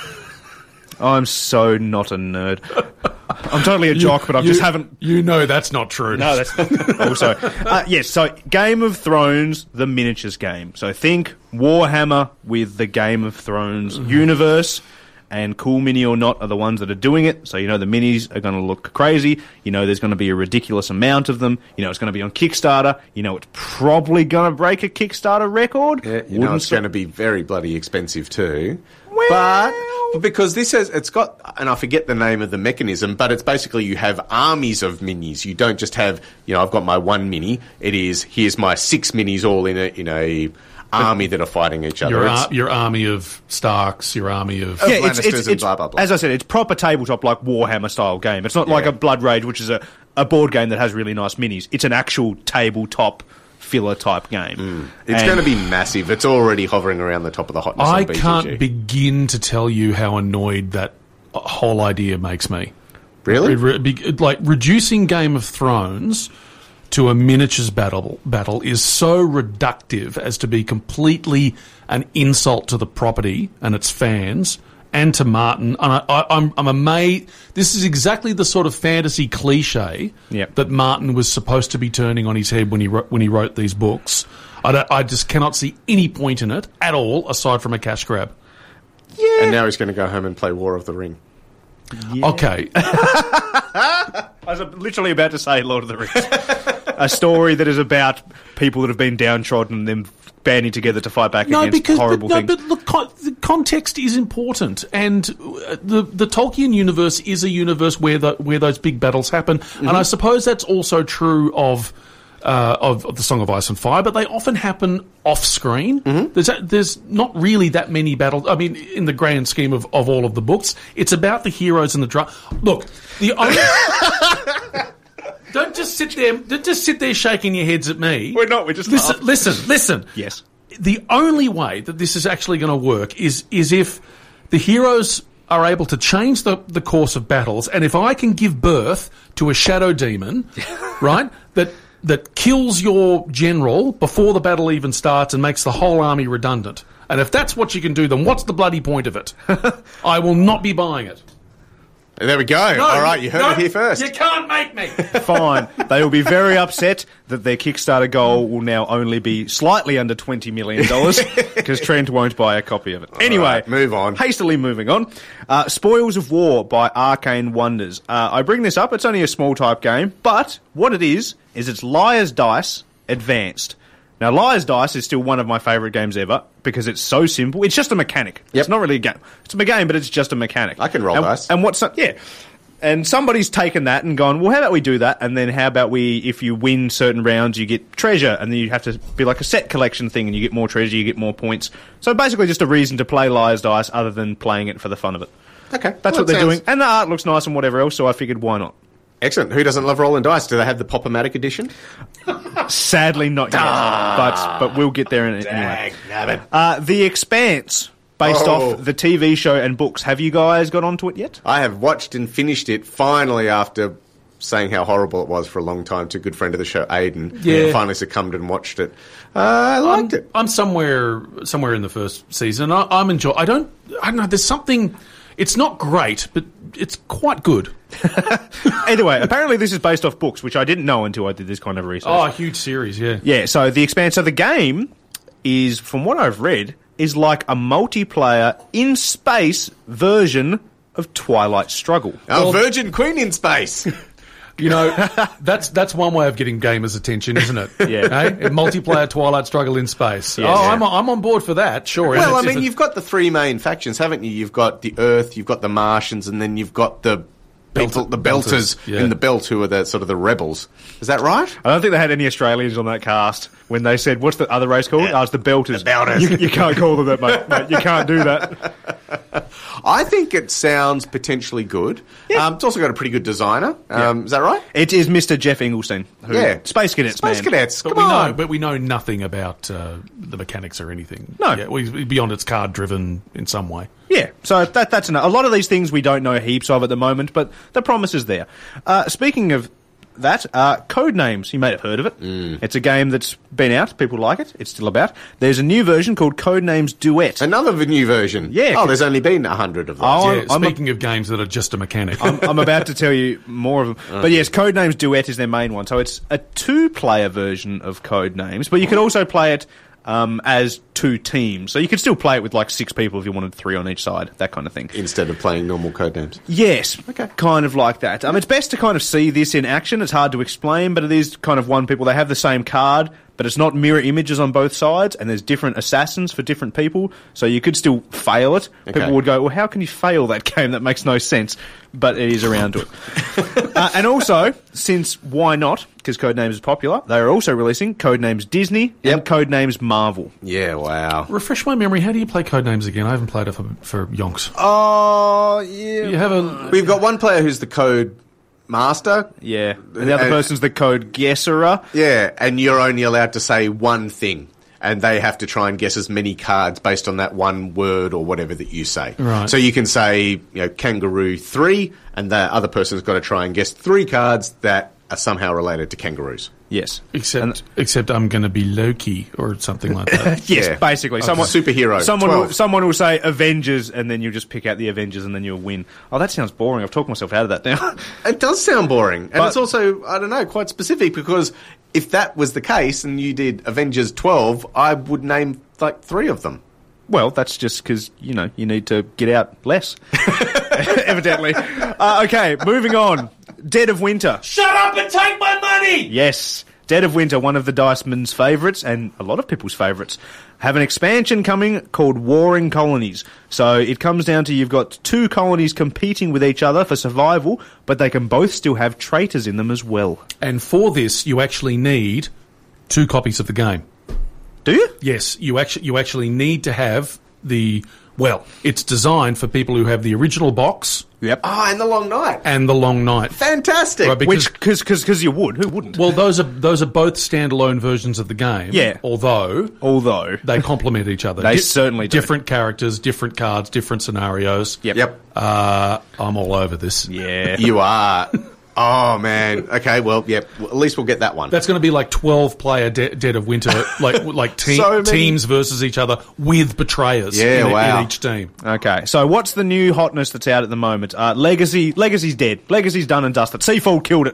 Speaker 4: I'm so not a nerd. I'm totally a jock, but I just haven't...
Speaker 1: You know that's not true.
Speaker 4: No, that's not. Also, uh, yes. So, Game of Thrones, the miniatures game. So think Warhammer with the Game of Thrones universe, and Cool Mini or not are the ones that are doing it. So you know the minis are going to look crazy. You know there's going to be a ridiculous amount of them. You know it's going to be on Kickstarter. You know it's probably going to break a Kickstarter record.
Speaker 3: Yeah, you know
Speaker 4: Wouldn't
Speaker 3: it's
Speaker 4: sur-
Speaker 3: going to be very bloody expensive too.
Speaker 4: Well-
Speaker 3: But but because this has, it's got, and I forget the name of the mechanism, but it's basically you have armies of minis. You don't just have, you know, I've got my one mini. It is, here's my six minis all in a, in a army that are fighting each other.
Speaker 1: Your,
Speaker 3: It's-
Speaker 1: ar- your army of Starks, your army of...
Speaker 3: Of
Speaker 4: Yeah, it's,
Speaker 3: Lannisters
Speaker 4: it's,
Speaker 3: and
Speaker 4: it's
Speaker 3: blah, blah, blah.
Speaker 4: as I said, it's proper tabletop like Warhammer style game. It's not like
Speaker 3: Yeah.
Speaker 4: a Blood Rage, which is a, a board game that has really nice minis. It's an actual tabletop filler type game.
Speaker 3: Mm. It's
Speaker 4: And-
Speaker 3: going to be massive. It's already hovering around the top of the hotness
Speaker 1: I
Speaker 3: on B G G.
Speaker 1: can't begin to tell you how annoyed that whole idea makes me.
Speaker 3: Really?
Speaker 1: It re- be- like reducing Game of Thrones to a miniatures battle battle is so reductive as to be completely an insult to the property and its fans and to Martin. And I, I, I'm, I'm amazed. This is exactly the sort of fantasy cliche
Speaker 4: Yep.
Speaker 1: that Martin was supposed to be turning on his head when he wrote, when he wrote these books. I, don't, I just cannot see any point in it at all, aside from a cash grab.
Speaker 3: And now he's going to go home and play War of the Ring.
Speaker 1: Okay.
Speaker 4: I was literally about to say Lord of the Rings. A story that is about people that have been downtrodden and them banding together to fight back
Speaker 1: No,
Speaker 4: against
Speaker 1: because
Speaker 4: horrible
Speaker 1: but, no,
Speaker 4: things.
Speaker 1: but look, con- the context is important, and uh, the the Tolkien universe is a universe where the where those big battles happen,
Speaker 4: Mm-hmm.
Speaker 1: and I suppose that's also true of. Uh, of, of the Song of Ice and Fire, but they often happen off screen.
Speaker 4: Mm-hmm.
Speaker 1: There's a, there's not really that many battles. I mean, in the grand scheme of, of all of the books, it's about the heroes and the dra- Look, the only don't just sit there, don't just sit there shaking your heads at me.
Speaker 4: We're not, we're just
Speaker 1: listen,
Speaker 4: laughing.
Speaker 1: listen, listen.
Speaker 4: Yes.
Speaker 1: The only way that this is actually going to work is is if the heroes are able to change the, the course of battles, and if I can give birth to a shadow demon, right, that that kills your general before the battle even starts and makes the whole army redundant. And if that's what you can do, then what's the bloody point of it? I will not be buying it.
Speaker 3: There we go.
Speaker 1: No,
Speaker 3: All right, you heard
Speaker 1: no,
Speaker 3: it here first.
Speaker 1: You can't make me.
Speaker 4: Fine. They will be very upset that their Kickstarter goal will now only be slightly under twenty million dollars because Trent won't buy a copy of it. Anyway,
Speaker 3: right, move on.
Speaker 4: Hastily moving on. Uh, Spoils of War by Arcane Wonders. Uh, I bring this up. It's only a small type game, but what it is, is it's Liar's Dice Advanced. Now, Liar's Dice is still one of my favourite games ever because it's so simple. It's just a mechanic.
Speaker 3: Yep.
Speaker 4: It's not really a game. It's a game, but it's just a mechanic.
Speaker 3: I can roll
Speaker 4: and,
Speaker 3: dice.
Speaker 4: And what's yeah. And somebody's taken that and gone, well, how about we do that? And then how about we, if you win certain rounds, you get treasure, and then you have to be like a set collection thing, and you get more treasure, you get more points. So basically, just a reason to play Liar's Dice, other than playing it for the fun of it.
Speaker 3: Okay.
Speaker 4: That's
Speaker 3: well,
Speaker 4: what they're
Speaker 3: sounds-
Speaker 4: doing, and the art looks nice and whatever else. So I figured, why not?
Speaker 3: Excellent. Who doesn't love rolling dice? Do they have the Pop-O-Matic edition?
Speaker 4: Sadly, not yet, but but we'll get there in, anyway. Uh, The Expanse, based
Speaker 3: Oh.
Speaker 4: off the T V show and books. Have you guys got onto it yet?
Speaker 3: I have watched and finished it finally after saying how horrible it was for a long time to a good friend of the show, Aidan.
Speaker 1: Yeah.
Speaker 3: I finally succumbed and watched it. Uh, I liked
Speaker 1: I'm,
Speaker 3: it.
Speaker 1: I'm somewhere somewhere in the first season. I, I'm enjoy. I don't. I don't know. There's something. It's not great, but it's quite good.
Speaker 4: Anyway, apparently this is based off books, which I didn't know until I did this kind of research.
Speaker 1: Oh, a huge series, yeah.
Speaker 4: Yeah, so The Expanse. So the game is, from what I've read, is like a multiplayer in space version of Twilight Struggle.
Speaker 3: Oh, Virgin Queen in space.
Speaker 1: You know, that's that's one way of getting gamers' attention, isn't it?
Speaker 4: Yeah.
Speaker 1: Hey? A multiplayer Twilight Struggle in space.
Speaker 4: Yes.
Speaker 1: Oh,
Speaker 4: Yeah.
Speaker 1: I'm I'm on board for that. Sure.
Speaker 3: Well, I
Speaker 1: If
Speaker 3: mean,
Speaker 1: it-
Speaker 3: you've got the three main factions, haven't you? You've got the Earth, you've got the Martians, and then you've got the people,
Speaker 1: Belter-
Speaker 3: the Belters,
Speaker 1: Belters, yeah.
Speaker 3: in the Belt, who are the sort of the rebels. Is that right?
Speaker 4: I don't think they had any Australians on that cast when they said, what's the other race called? Oh, it's the Belters.
Speaker 3: The Belters.
Speaker 4: You, you can't call them that, mate. mate. You can't do that.
Speaker 3: I think it sounds potentially good. Um, it's also got a pretty good designer. Um, Is that right?
Speaker 4: It is Mister Jeff Engelstein. Who,
Speaker 3: Yeah.
Speaker 4: Space Cadets,
Speaker 3: Space
Speaker 4: man.
Speaker 3: Cadets.
Speaker 1: but
Speaker 3: Come
Speaker 1: we
Speaker 3: on.
Speaker 1: know, but we know nothing about uh, the mechanics or anything.
Speaker 4: No.
Speaker 1: yeah, we, beyond it's card driven in some way.
Speaker 4: Yeah, so that, that's enough. A lot of these things we don't know heaps of at the moment, but the promise is there. Uh, speaking of that, uh, Codenames, you may have heard of it.
Speaker 3: Mm.
Speaker 4: It's a game that's been out. People like it. It's still about. There's a new version called Codenames Duet.
Speaker 3: Another v- new version.
Speaker 4: Yeah,
Speaker 3: Oh,
Speaker 4: 'cause-
Speaker 3: there's only been a hundred of those.
Speaker 4: Oh,
Speaker 1: Yeah,
Speaker 4: I'm a-
Speaker 1: speaking of games that are just a mechanic.
Speaker 4: I'm, I'm about to tell you more of them. But yes, Codenames Duet is their main one. So it's a two-player version of Codenames, but you can also play it um, as two teams. So you could still play it with like six people if you wanted three on each side, that kind of thing.
Speaker 3: Instead of playing normal code names.
Speaker 4: Yes,
Speaker 3: Okay.
Speaker 4: kind of like that. Um, it's best to kind of see this in action. It's hard to explain, but it is kind of one people. They have the same card, but it's not mirror images on both sides, and there's different assassins for different people, so you could still fail it.
Speaker 3: Okay.
Speaker 4: People would go, well, how can you fail that game? That makes no sense. But it is around to it. uh, and also, since why not, because Codenames is popular, they are also releasing Codenames Disney and Codenames Marvel.
Speaker 3: Yeah, wow.
Speaker 1: Refresh my memory. How do you play Codenames again? I haven't played it for, for yonks.
Speaker 4: Oh, yeah.
Speaker 1: You have a
Speaker 3: We've got one player who's the code master.
Speaker 4: Yeah. And the other
Speaker 3: And-
Speaker 4: person's the code guesserer.
Speaker 3: Yeah, and you're only allowed to say one thing. And they have to try and guess as many cards based on that one word or whatever that you say.
Speaker 1: Right.
Speaker 3: So you can say, you know, kangaroo three, and the other person's got to try and guess three cards that are somehow related to kangaroos.
Speaker 4: Yes.
Speaker 1: Except,
Speaker 4: And-
Speaker 1: except I'm going to be Loki or something like that.
Speaker 4: Yes,
Speaker 3: Yeah.
Speaker 4: basically.
Speaker 3: Okay.
Speaker 4: Someone,
Speaker 3: Superhero,
Speaker 4: Someone will,
Speaker 3: twelve.
Speaker 4: someone will say Avengers, and then you'll just pick out the Avengers, and then you'll win. Oh, that sounds boring. I've talked myself out of that now.
Speaker 3: It does sound boring. And
Speaker 4: But-
Speaker 3: it's also, I don't know, quite specific because if that was the case and you did Avengers twelve, I would name like three of them.
Speaker 4: Well, that's just because, you know, you need to get out less. Evidently. Uh, okay, moving on. Dead of Winter.
Speaker 2: Shut up and take my money!
Speaker 4: Yes. Dead of Winter, one of the Diceman's favourites, and a lot of people's favourites, have an expansion coming called Warring Colonies. So it comes down to you've got two colonies competing with each other for survival, but they can both still have traitors in them as well.
Speaker 1: And for this, you actually need two copies of the game.
Speaker 4: Do you?
Speaker 1: Yes, you actually you actually need to have the... Well, it's designed for people who have the original box
Speaker 4: Yep.
Speaker 3: Ah, and the long night.
Speaker 1: and the long night.
Speaker 3: Fantastic.
Speaker 1: Right, because-
Speaker 4: Which, because because you would. Who wouldn't?
Speaker 1: Well, those are those are both standalone versions of the game.
Speaker 4: Yeah.
Speaker 1: Although
Speaker 4: Although.
Speaker 1: they complement each other.
Speaker 4: They certainly do.
Speaker 1: Different characters, different cards, different scenarios.
Speaker 4: Yep.
Speaker 3: Yep.
Speaker 1: Uh, I'm all over this.
Speaker 4: Yeah.
Speaker 3: You are. Oh, man. Okay, well, yep. Well, at least we'll get that one.
Speaker 1: That's going to be like twelve player de- Dead of Winter, like like te-
Speaker 3: So many.
Speaker 1: teams versus each other with betrayers
Speaker 3: Yeah,
Speaker 1: in,
Speaker 3: wow.
Speaker 1: in each team.
Speaker 4: Okay, so what's the new hotness that's out at the moment? Uh, Legacy, Legacy's dead. Legacy's done and dusted. Seafold killed it.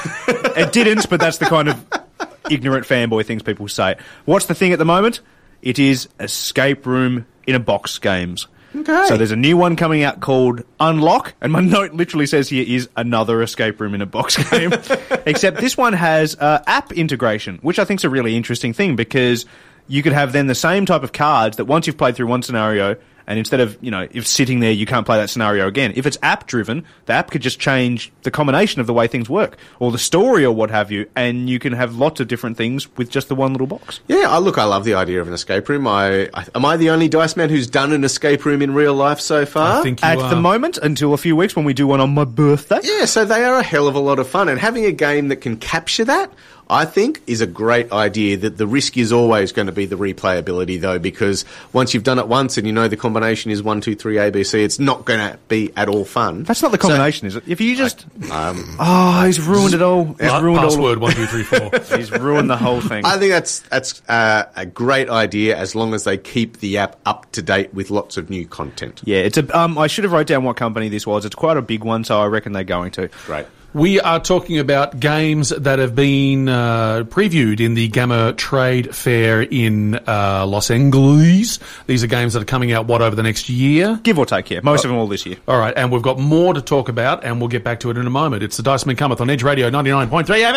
Speaker 4: It didn't, but that's the kind of ignorant fanboy things people say. What's the thing at the moment? It is escape room in a box games.
Speaker 3: Okay.
Speaker 4: So there's a new one coming out called Unlock, and my note literally says here is another escape room in a box game. Except this one has uh, app integration, which I think is a really interesting thing because you could have then the same type of cards that once you've played through one scenario, and instead of, you know, if sitting there you can't play that scenario again, if it's app driven, the app could just change the combination of the way things work, or the story or what have you, and you can have lots of different things with just the one little box.
Speaker 3: Yeah, I, look, I love the idea of an escape room. I, I Am I the only dice man who's done an escape room in real life so far?
Speaker 1: I think you
Speaker 4: At
Speaker 1: are.
Speaker 4: the moment, until a few weeks when we do one on my birthday.
Speaker 3: Yeah, so they are a hell of a lot of fun. And having a game that can capture that, I think, is a great idea. That the risk is always going to be the replayability, though, because once you've done it once and you know the combination is one, two, three, A, B, C, it's not going to be at all fun.
Speaker 4: That's not the
Speaker 3: So-
Speaker 4: combination, is it? If you just...
Speaker 3: Um,
Speaker 4: oh, he's ruined it all. He's
Speaker 1: Pa-
Speaker 4: ruined all.
Speaker 1: Password one two three four.
Speaker 4: He's ruined the whole thing.
Speaker 3: I think that's that's uh, a great idea as long as they keep the app up to date with lots of new content.
Speaker 4: Yeah, it's a. Um, I should have wrote down what company this was. It's quite a big one, so I reckon they're going to.
Speaker 3: Great.
Speaker 1: We are talking about games that have been uh, previewed in the Gamma Trade Fair in uh, Los Angeles. These are games that are coming out, what, over the next year?
Speaker 4: Give or take, yeah. Most of them all this year.
Speaker 1: All right, and we've got more to talk about, and we'll get back to it in a moment. It's the Dice Men Cometh on Edge Radio ninety-nine point three F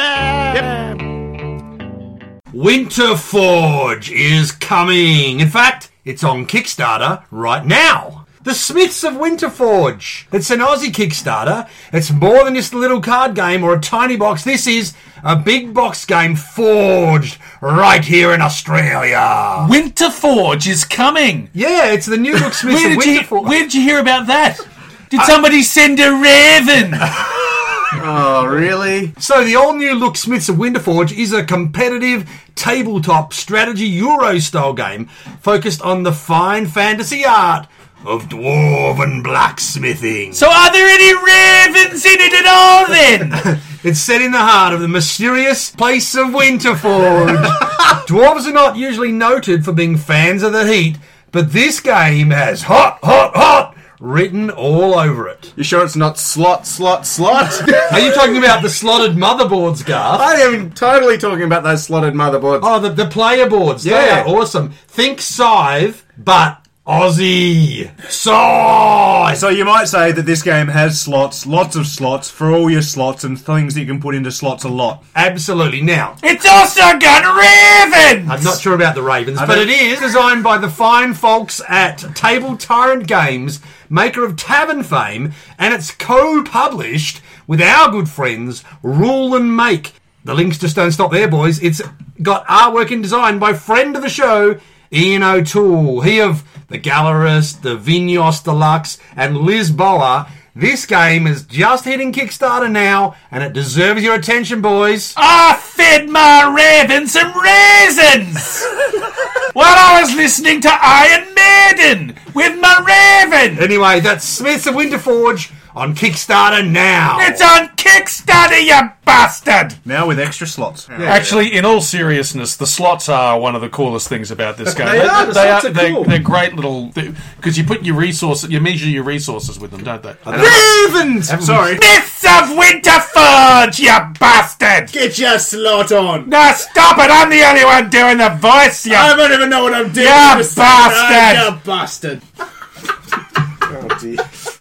Speaker 1: M.
Speaker 2: Winterforge is coming. In fact, it's on Kickstarter right now. The Smiths of Winterforge. It's an Aussie Kickstarter. It's more than just a little card game or a tiny box. This is a big box game forged right here in Australia.
Speaker 5: Winterforge is coming.
Speaker 2: Yeah, it's the new look Smiths
Speaker 5: Where
Speaker 2: of
Speaker 5: did, you,
Speaker 2: Winterforge.
Speaker 5: where did you hear about that? Did somebody send a raven?
Speaker 3: Oh, really?
Speaker 2: So the all-new look Smiths of Winterforge is a competitive tabletop strategy Euro-style game focused on the fine fantasy art of dwarven blacksmithing.
Speaker 5: So are there any ravens in it at all then?
Speaker 2: It's set in the heart of the mysterious place of Winterforge. Dwarves are not usually noted for being fans of the heat, but this game has hot, hot, hot written all over it.
Speaker 3: You sure it's not slot, slot, slot?
Speaker 2: Are you talking about the slotted motherboards, Garth?
Speaker 3: I am totally talking about those slotted motherboards.
Speaker 2: Oh, the, the player boards.
Speaker 3: Yeah.
Speaker 2: They are awesome. Think Scythe, but Aussie. Scythe!
Speaker 4: So you might say that this game has slots, lots of slots for all your slots and things that you can put into slots a lot.
Speaker 2: Absolutely. Now,
Speaker 5: It's also got ravens.
Speaker 2: I'm not sure about the Ravens,
Speaker 4: I
Speaker 2: but
Speaker 4: don't-
Speaker 2: it is designed by the fine folks at Table Tyrant Games, maker of Tavern fame, and it's co-published with our good friends Rule and Make. The links just don't stop there, boys. It's got artwork and design by friend of the show, Ian O'Toole. He of the Gallerist, the Vignos Deluxe, and Lisboa. This game is just hitting Kickstarter now, and it deserves your attention, boys.
Speaker 5: I fed my raven some raisins while I was listening to Iron Maiden with my raven.
Speaker 2: Anyway, that's Smiths of Winterforge on Kickstarter now.
Speaker 5: It's on Kickstarter, you bastard!
Speaker 4: Now with extra slots.
Speaker 1: Actually, in all seriousness, the slots are one of the coolest things about this game.
Speaker 3: They are, the
Speaker 1: they
Speaker 3: slots are
Speaker 1: they're,
Speaker 3: cool.
Speaker 1: they're great little... Because you put your resources... You measure your resources with them, don't they?
Speaker 2: Ravens! Sorry.
Speaker 5: Smiths of Winterforge, you bastard!
Speaker 6: Get your slot on.
Speaker 5: No, stop it! I'm the only one doing the voice, you...
Speaker 6: I don't even know what I'm doing.
Speaker 5: You
Speaker 6: Just-
Speaker 5: bastard.
Speaker 6: You bastard.
Speaker 3: Oh, dear.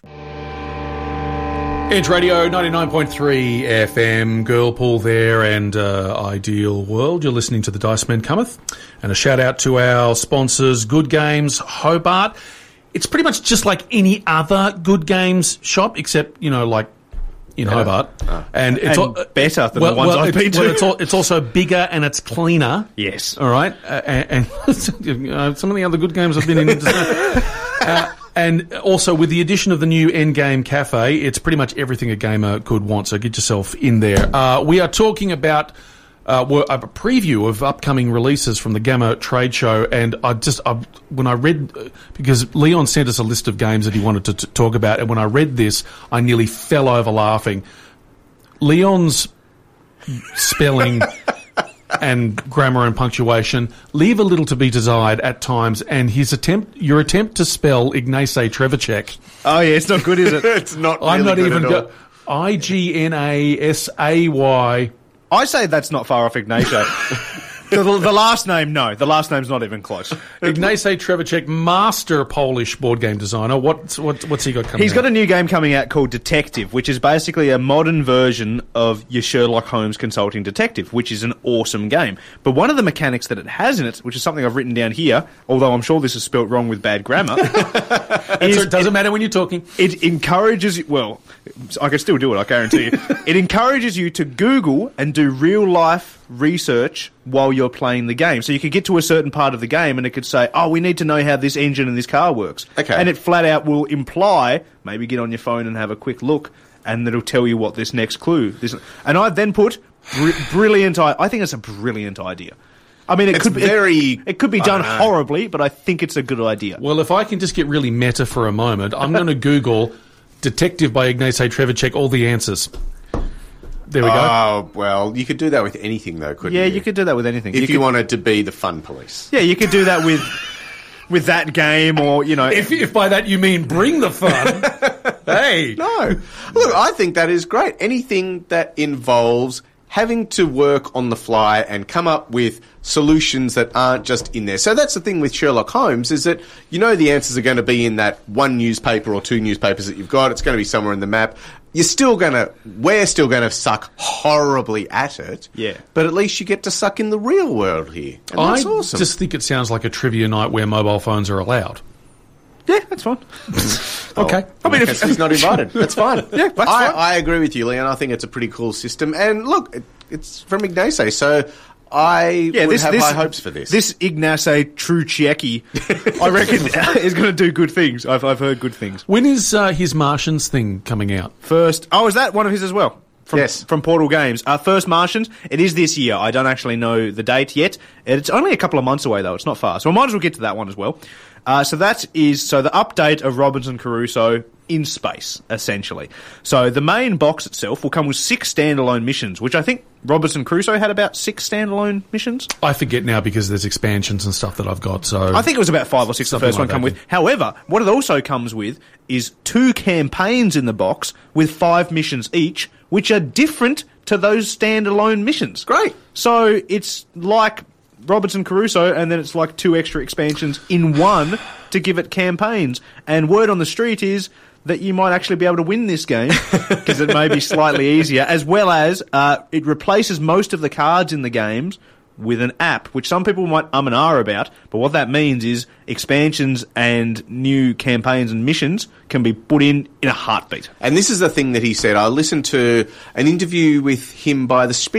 Speaker 1: Edge Radio ninety-nine point three F M, Girlpool there, and uh, Ideal World. You're listening to The Dice Men Cometh. And a shout out to our sponsors, Good Games Hobart. It's pretty much just like any other Good Games shop, except, you know, like in Hobart. And it's
Speaker 4: And
Speaker 1: al-
Speaker 4: better than
Speaker 1: well,
Speaker 4: the ones
Speaker 1: well,
Speaker 4: I've
Speaker 1: it's,
Speaker 4: been to.
Speaker 1: well, it's, al- it's also bigger and it's cleaner.
Speaker 4: Yes.
Speaker 1: All right, uh, and, and you know, some of the other good games I've been in. uh, and also with the addition of the new Endgame Cafe, it's pretty much everything a gamer could want. So get yourself in there. Uh, we are talking about uh, a preview of upcoming releases from the Gamma Trade Show, and I just I, when I read because Leon sent us a list of games that he wanted to t- talk about, and when I read this, I nearly fell over laughing. Leon's spelling and grammar and punctuation leave a little to be desired at times, and his attempt, your attempt to spell Ignacy Trevicek,
Speaker 4: Oh, yeah, it's not good, is it?
Speaker 3: It's not really
Speaker 1: I'm not
Speaker 3: good
Speaker 1: even
Speaker 3: at all.
Speaker 1: go- I G N A S A Y.
Speaker 4: I say that's not far off Ignacio. the, the last name, no. The last name's not even close.
Speaker 1: Ignacy Trevicek, master Polish board game designer. What's what, what's he got coming?
Speaker 4: He's got a
Speaker 1: out?
Speaker 4: new game coming out called Detective, which is basically a modern version of your Sherlock Holmes consulting detective, which is an awesome game. But one of the mechanics that it has in it, which is something I've written down here, although I'm sure this is spelt wrong with bad grammar, is
Speaker 1: it doesn't matter when you're talking.
Speaker 4: it encourages, well, I can still do it, I guarantee you. It encourages you to Google and do real-life research while you're playing the game. So you could get to a certain part of the game and it could say, oh, we need to know how this engine and this car works.
Speaker 3: Okay.
Speaker 4: And it flat out will imply, maybe get on your phone and have a quick look, and it'll tell you what this next clue is. And I've then put, br- brilliant, I, I think it's a brilliant idea. I mean, it
Speaker 3: It's
Speaker 4: could be
Speaker 3: very-
Speaker 4: It, it could be
Speaker 3: I
Speaker 4: done
Speaker 3: don't know.
Speaker 4: horribly, but I think it's a good idea.
Speaker 1: Well, if I can just get really meta for a moment, I'm going to Google Detective by Ignacy Trevicek, all the answers. There we go.
Speaker 3: Oh, well, you could do that with anything, though, couldn't you?
Speaker 4: Yeah, you could do that with anything.
Speaker 3: If you,
Speaker 4: could,
Speaker 3: wanted to be the fun police.
Speaker 4: yeah, you could do that with with that game, or you know,
Speaker 1: If, if by that you mean bring the fun, hey.
Speaker 3: No. Look, I think that is great. Anything that involves having to work on the fly and come up with solutions that aren't just in there. So that's the thing with Sherlock Holmes, is that you know the answers are going to be in that one newspaper or two newspapers that you've got. It's going to be somewhere in the map. You're still going to, we're still going to suck horribly at it.
Speaker 4: Yeah.
Speaker 3: But at least you get to suck in the real world here. And
Speaker 1: I
Speaker 3: that's awesome.
Speaker 1: just think it sounds like a trivia night where mobile phones are allowed.
Speaker 4: yeah, that's fine.
Speaker 1: Okay.
Speaker 3: I mean, if he's not invited, that's fine.
Speaker 4: Yeah, that's
Speaker 3: I,
Speaker 4: fine.
Speaker 3: I agree with you, Leon. I think it's a pretty cool system. And look, it, it's from Ignacy, so I
Speaker 4: Yeah,
Speaker 3: would
Speaker 4: this,
Speaker 3: have
Speaker 4: this
Speaker 3: high hopes for this.
Speaker 4: This Ignacy Trevicek, I reckon, is going to do good things. I've I've heard good things.
Speaker 1: When is uh, his Martians thing coming out?
Speaker 4: First, oh, is that one of his as well? From,
Speaker 3: Yes.
Speaker 4: from Portal Games. Uh, First Martians, it is this year. I don't actually know the date yet. It's only a couple of months away, though. It's not far. So I might as well get to that one as well. Uh, so that is, so the update of Robinson Crusoe in space, essentially. So the main box itself will come with six standalone missions, which I think Robinson Crusoe had about six standalone missions.
Speaker 1: I forget now because there's expansions and stuff that I've got. So
Speaker 4: I think it was about five or six the
Speaker 1: Something
Speaker 4: first
Speaker 1: like
Speaker 4: one come
Speaker 1: that,
Speaker 4: with. However, what it also comes with is two campaigns in the box with five missions each, which are different to those standalone missions.
Speaker 3: Great.
Speaker 4: So it's like Robinson Crusoe, and then it's like two extra expansions in one to give it campaigns. And word on the street is that you might actually be able to win this game because it may be slightly easier, as well as uh, it replaces most of the cards in the games with an app, which some people might um and ah about, but what that means is expansions and new campaigns and missions can be put in in a heartbeat.
Speaker 3: And this is the thing that he said. I listened to an interview with him by the Spiel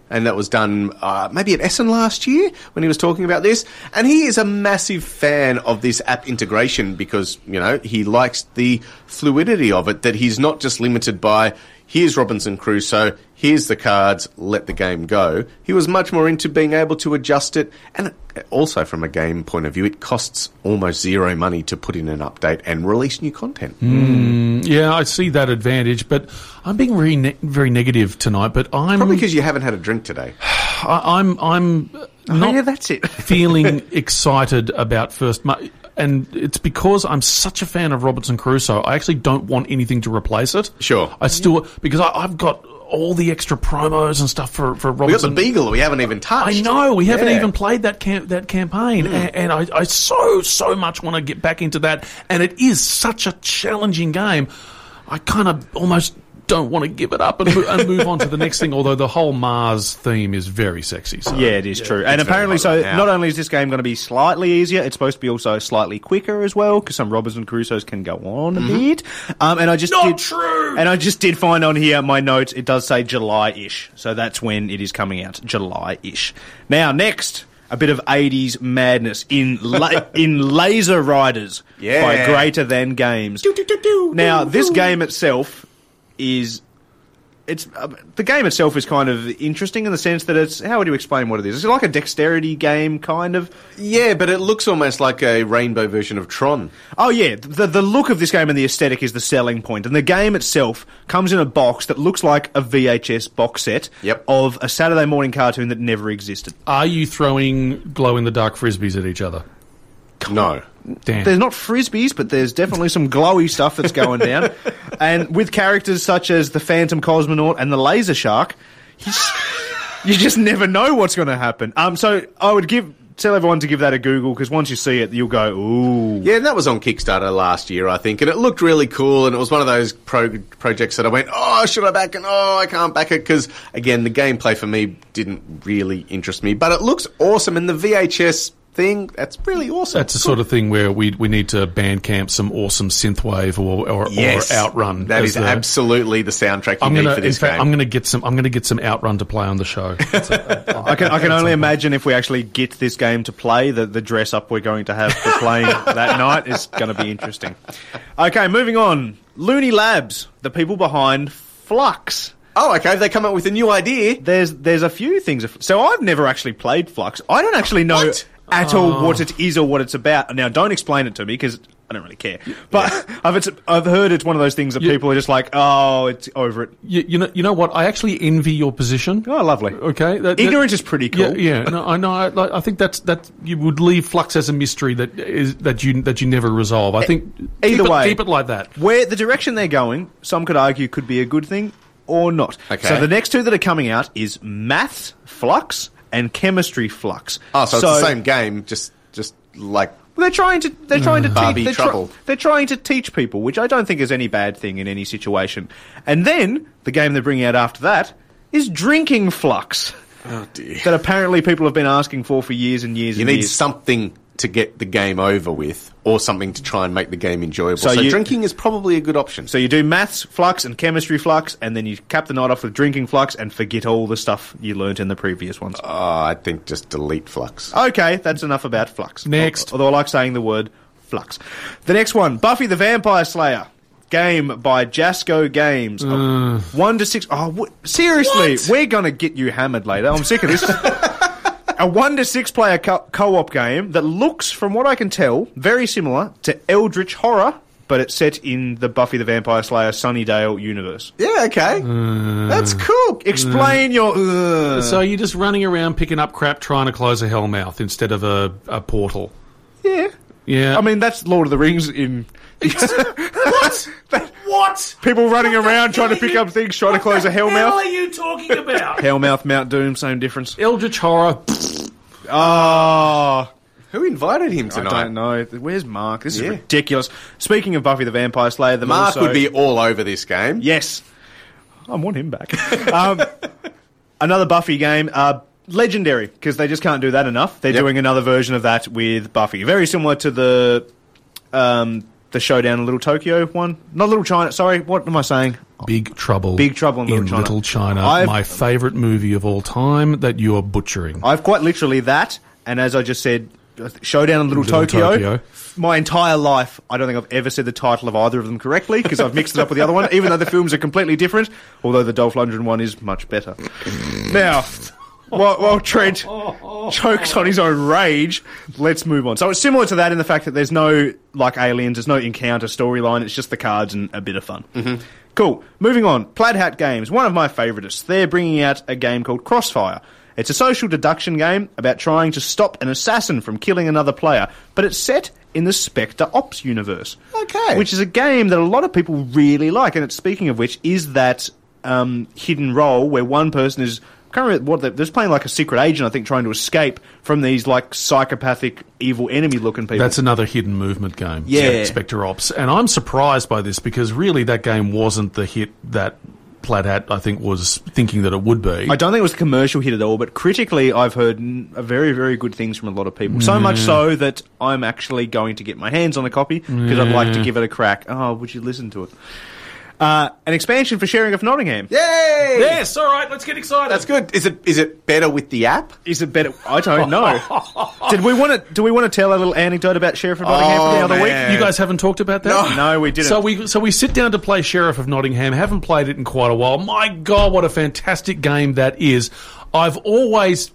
Speaker 3: and that was done uh, maybe at Essen last year when he was talking about this. And he is a massive fan of this app integration because, you know, he likes the fluidity of it, that he's not just limited by, here's Robinson Crusoe, here's the cards, let the game go. He was much more into being able to adjust it, and also from a game point of view, it costs almost zero money to put in an update and release new content.
Speaker 1: Mm, yeah, I see that advantage, but I'm being very, ne- very negative tonight. But I'm
Speaker 3: Probably because you haven't had a drink today.
Speaker 1: I, I'm I'm not
Speaker 4: oh, yeah, that's it.
Speaker 1: feeling excited about First Mo- and it's because I'm such a fan of Robinson Crusoe. I actually don't want anything to replace it.
Speaker 3: Sure.
Speaker 1: I still because I, I've got all the extra promos and stuff for for Robinson.
Speaker 3: We got the Beagle we haven't even touched.
Speaker 1: I know we haven't
Speaker 3: Yeah.
Speaker 1: even played that cam- that campaign,
Speaker 3: Mm.
Speaker 1: and, and I, I so so much want to get back into that. And it is such a challenging game. I kind of almost don't want to give it up and, mo- and move on to the next thing. Although the whole Mars theme is very sexy. So.
Speaker 4: Yeah, it is true. And
Speaker 3: it's
Speaker 4: apparently,
Speaker 3: very
Speaker 4: so
Speaker 3: hot right now.
Speaker 4: not only is this game going to be slightly easier, it's supposed to be also slightly quicker as well, because some Robinson Crusoes can go on a bit. Um, and I just
Speaker 1: Not
Speaker 4: did,
Speaker 1: true!
Speaker 4: And I just did find on here my notes. It does say July-ish, so that's when it is coming out, July-ish. Now, next. A bit of eighties madness in la- in Laser Riders
Speaker 3: Yeah.
Speaker 4: by Greater Than Games. Now, this game itself is it's uh, the game itself is kind of interesting in the sense that it's, how would you explain what it is? It's like a dexterity game, kind of.
Speaker 3: Yeah, but it looks almost like a rainbow version of Tron.
Speaker 4: Oh yeah, the the look of this game and the aesthetic is the selling point, and the game itself comes in a box that looks like a V H S box set
Speaker 3: Yep.
Speaker 4: of a Saturday morning cartoon that never existed.
Speaker 1: Are you throwing glow-in-the-dark frisbees at each other?
Speaker 3: No.
Speaker 1: Damn.
Speaker 4: There's not frisbees, but there's definitely some glowy stuff that's going down. And with characters such as the Phantom Cosmonaut and the Laser Shark, you just, you just never know what's going to happen. Um, so I would give tell everyone to give that a Google, because once you see it, you'll go, ooh.
Speaker 3: Yeah, and that was on Kickstarter last year, I think, and it looked really cool, and it was one of those pro- projects that I went, oh, should I back it? Oh, I can't back it, because, again, the gameplay for me didn't really interest me, but it looks awesome, and the V H S thing, that's really awesome.
Speaker 1: That's the sort of thing where we we need to Bandcamp some awesome synthwave or or,
Speaker 3: yes,
Speaker 1: or Outrun.
Speaker 3: That
Speaker 1: as
Speaker 3: is
Speaker 1: the-
Speaker 3: absolutely the soundtrack you
Speaker 1: I'm
Speaker 3: need
Speaker 1: gonna,
Speaker 3: for
Speaker 1: in
Speaker 3: this
Speaker 1: fact,
Speaker 3: game.
Speaker 1: I'm going to get some. I'm going to get some Outrun to play on the show. That's a-
Speaker 4: I can I can only imagine if we actually get this game to play, the, the dress up we're going to have for playing that night is going to be interesting. Okay, moving on. Looney Labs, the people behind Flux.
Speaker 3: Oh, okay, they come up with a new idea.
Speaker 4: There's there's a few things. So I've never actually played Flux. I don't actually know
Speaker 3: What?
Speaker 4: at all what it is or what it's about. Now, don't explain it to me, because I don't really care. But I've it's, I've heard it's one of those things that
Speaker 1: You-
Speaker 4: people are just like, oh, it's over it.
Speaker 1: you, you know. You know what? I actually envy your position.
Speaker 4: Oh, lovely.
Speaker 1: Okay, that,
Speaker 4: Ignorance
Speaker 1: that-
Speaker 4: is pretty cool.
Speaker 1: Yeah, yeah. No, I know. I, like, I think that's that. You would leave Flux as a mystery that is that you that you never resolve. I think
Speaker 4: Either
Speaker 1: keep it,
Speaker 4: way,
Speaker 1: keep it like that.
Speaker 4: Where the direction they're going, some could argue could be a good thing or not.
Speaker 3: Okay.
Speaker 4: So the next two that are coming out is Maths Flux and Chemistry Flux.
Speaker 3: Oh, so, it's the same game, just just like...
Speaker 4: They're trying to they're trying to
Speaker 3: Barbie
Speaker 4: teach they're,
Speaker 3: trouble.
Speaker 4: they're trying to teach people, which I don't think is any bad thing in any situation. And then the game they're bringing out after that is Drinking Flux,
Speaker 3: Oh, dear.
Speaker 4: that apparently people have been asking for for years and years
Speaker 3: You
Speaker 4: and
Speaker 3: need
Speaker 4: years.
Speaker 3: something to get the game over with, or something to try and make the game enjoyable.
Speaker 4: So
Speaker 3: So,
Speaker 4: you-
Speaker 3: drinking is probably a good option.
Speaker 4: So you do Maths Flux and Chemistry Flux, and then you cap the night off with Drinking Flux and forget all the stuff you learnt in the previous ones.
Speaker 3: Oh, I think just delete Flux.
Speaker 4: Okay, that's enough about Flux.
Speaker 1: Next.
Speaker 4: Although I like saying the word Flux. The next one, Buffy the Vampire Slayer. Game by Jasco Games. Oh, one to six. Oh, wh- seriously,
Speaker 3: What?
Speaker 4: we're going to get you hammered later. I'm sick of this. A one to six player co- co-op game that looks, from what I can tell, very similar to Eldritch Horror, but it's set in the Buffy the Vampire Slayer Sunnydale universe.
Speaker 3: Yeah, okay. That's cool.
Speaker 4: Explain your... Uh,
Speaker 1: So you're just running around picking up crap, trying to close a hellmouth instead of a, a portal.
Speaker 4: yeah.
Speaker 1: Yeah.
Speaker 4: I mean, that's Lord of the Rings in...
Speaker 1: what? What?
Speaker 4: People running around trying to pick up things, trying to close a
Speaker 1: What
Speaker 4: hellmouth.
Speaker 1: are you talking about?
Speaker 4: Hellmouth, Mount Doom, same difference.
Speaker 1: Eldritch Horror.
Speaker 4: Oh,
Speaker 3: Who invited him
Speaker 4: I
Speaker 3: tonight?
Speaker 4: don't know. Where's Mark? This is
Speaker 3: Yeah.
Speaker 4: ridiculous. Speaking of Buffy the Vampire Slayer, the
Speaker 3: Mark
Speaker 4: also,
Speaker 3: would be all over this game.
Speaker 4: yes. I want him back. um, another Buffy game, uh, Legendary, because they just can't do that enough. They're
Speaker 3: Yep.
Speaker 4: doing another version of that with Buffy, very similar to the um, the the Showdown in Little Tokyo one. Not Little China, sorry, what am I saying?
Speaker 1: Big Trouble.
Speaker 4: Big Trouble in Little
Speaker 1: in
Speaker 4: China.
Speaker 1: Little China.
Speaker 4: I've-
Speaker 1: My favourite movie of all time that you are butchering.
Speaker 4: I've quite literally that, and as I just said, Showdown in Little,
Speaker 1: Little
Speaker 4: Tokyo.
Speaker 1: Tokyo.
Speaker 4: My entire life, I don't think I've ever said the title of either of them correctly, because I've mixed it up with the other one, even though the films are completely different, although the Dolph Lundgren one is much better. Now, while, while Trent chokes on his own rage, let's move on. So it's similar to that in the fact that there's no, like Aliens, there's no encounter storyline, it's just the cards and a bit of fun. Mm-hmm. Cool. Moving on. Plaid Hat Games, one of my favourites. They're bringing out a game called Crossfire. It's a social deduction game about trying to stop an assassin from killing another player, but it's set in the Spectre Ops universe.
Speaker 3: Okay.
Speaker 4: Which is a game that a lot of people really like, and it's, speaking of which, is that um, hidden role where one person is... I can't remember what they're, they're playing like a secret agent, I think, trying to escape from these like psychopathic, evil enemy-looking people.
Speaker 1: That's another hidden movement game.
Speaker 4: Yeah.
Speaker 1: Spectre Ops. And I'm surprised by this because really that game wasn't the hit that Plaid Hat, I think, was thinking that it would be.
Speaker 4: I don't think it was a commercial hit at all, but critically, I've heard n- very, very good things from a lot of people. So much so that I'm actually going to get my hands on a copy because I'd like to give it a crack. Oh, would you listen to it? Uh, an expansion for Sheriff of Nottingham.
Speaker 3: Yay!
Speaker 1: Yes, all right, let's get excited.
Speaker 3: That's good. Is it is it better with the app?
Speaker 4: Is it better? I don't know. Did we want to? Do we want to tell a little anecdote about Sheriff of Nottingham
Speaker 3: Oh,
Speaker 4: for the other
Speaker 3: man.
Speaker 1: You guys haven't talked about that?
Speaker 4: week? No, we didn't.
Speaker 1: So we so we sit down to play Sheriff of Nottingham. Haven't played it in quite a while. My God, what a fantastic game that is! I've always,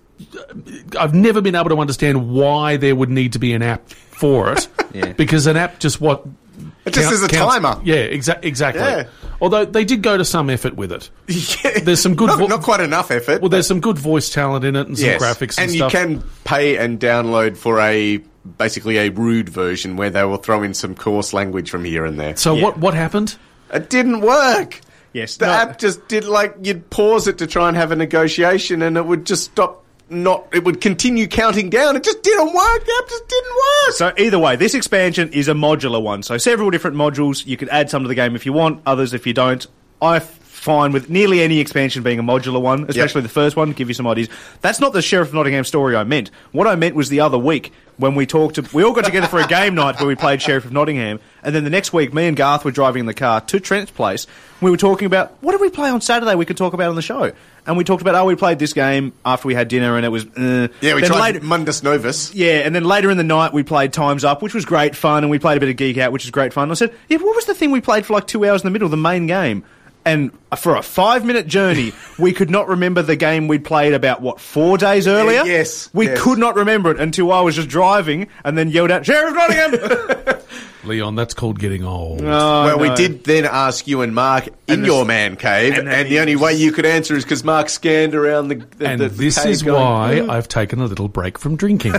Speaker 1: I've never been able to understand why there would need to be an app for it.
Speaker 4: Yeah.
Speaker 1: Because an app just what.
Speaker 3: It just is a timer.
Speaker 1: Yeah, exa- exactly.
Speaker 3: Yeah.
Speaker 1: Although they did go to some effort with it.
Speaker 3: Yeah.
Speaker 1: There's some good
Speaker 3: Not,
Speaker 1: vo-
Speaker 3: not quite enough effort.
Speaker 1: Well, there's some good voice talent in it and some
Speaker 3: yes.
Speaker 1: graphics and,
Speaker 3: and
Speaker 1: stuff.
Speaker 3: you can pay and download for a basically a rude version where they will throw in some coarse language from here and there.
Speaker 1: So
Speaker 4: Yeah.
Speaker 1: what what happened?
Speaker 3: It didn't work.
Speaker 4: Yes,
Speaker 3: The
Speaker 4: no.
Speaker 3: app just did like you'd pause it to try and have a negotiation, and it would just stop. Not, it would continue counting down. It just didn't work. The app just didn't work.
Speaker 4: So either way, this expansion is a modular one. So several different modules. You can add some to the game if you want, others if you don't. I find with nearly any expansion being a modular one, especially
Speaker 3: Yep.
Speaker 4: the first one, give you some ideas. That's not the Sheriff of Nottingham story I meant. What I meant was the other week when we talked to, we all got together for a game night where we played Sheriff of Nottingham, and then the next week me and Garth were driving in the car to Trent's place. We were talking about, what did we play on Saturday we could talk about on the show? And we talked about, oh, we played this game after we had dinner and it was, uh.
Speaker 3: Yeah, we
Speaker 4: Then
Speaker 3: tried
Speaker 4: later-
Speaker 3: Mundus Novus.
Speaker 4: Yeah, and then later in the night we played Time's Up, which was great fun, and we played a bit of Geek Out, which is great fun. I said, yeah, what was the thing we played for like two hours in the middle, the main game? And for a five-minute journey, we could not remember the game we'd played about, what, four days earlier?
Speaker 3: yes,
Speaker 4: We
Speaker 3: yes.
Speaker 4: could not remember it until I was just driving and then yelled out, Sheriff of Nottingham!
Speaker 1: Leon, that's called getting old.
Speaker 4: Oh,
Speaker 3: well, we
Speaker 4: no.
Speaker 3: did then ask you and Mark in
Speaker 4: And
Speaker 3: your
Speaker 4: this-
Speaker 3: man cave,
Speaker 4: and
Speaker 3: and,
Speaker 4: then
Speaker 3: the only way you could answer is because Mark scanned around the, the,
Speaker 1: and
Speaker 3: the, the
Speaker 1: this
Speaker 3: cave
Speaker 1: is
Speaker 3: going,
Speaker 1: why
Speaker 3: "Mm."
Speaker 1: I've taken a little break from drinking.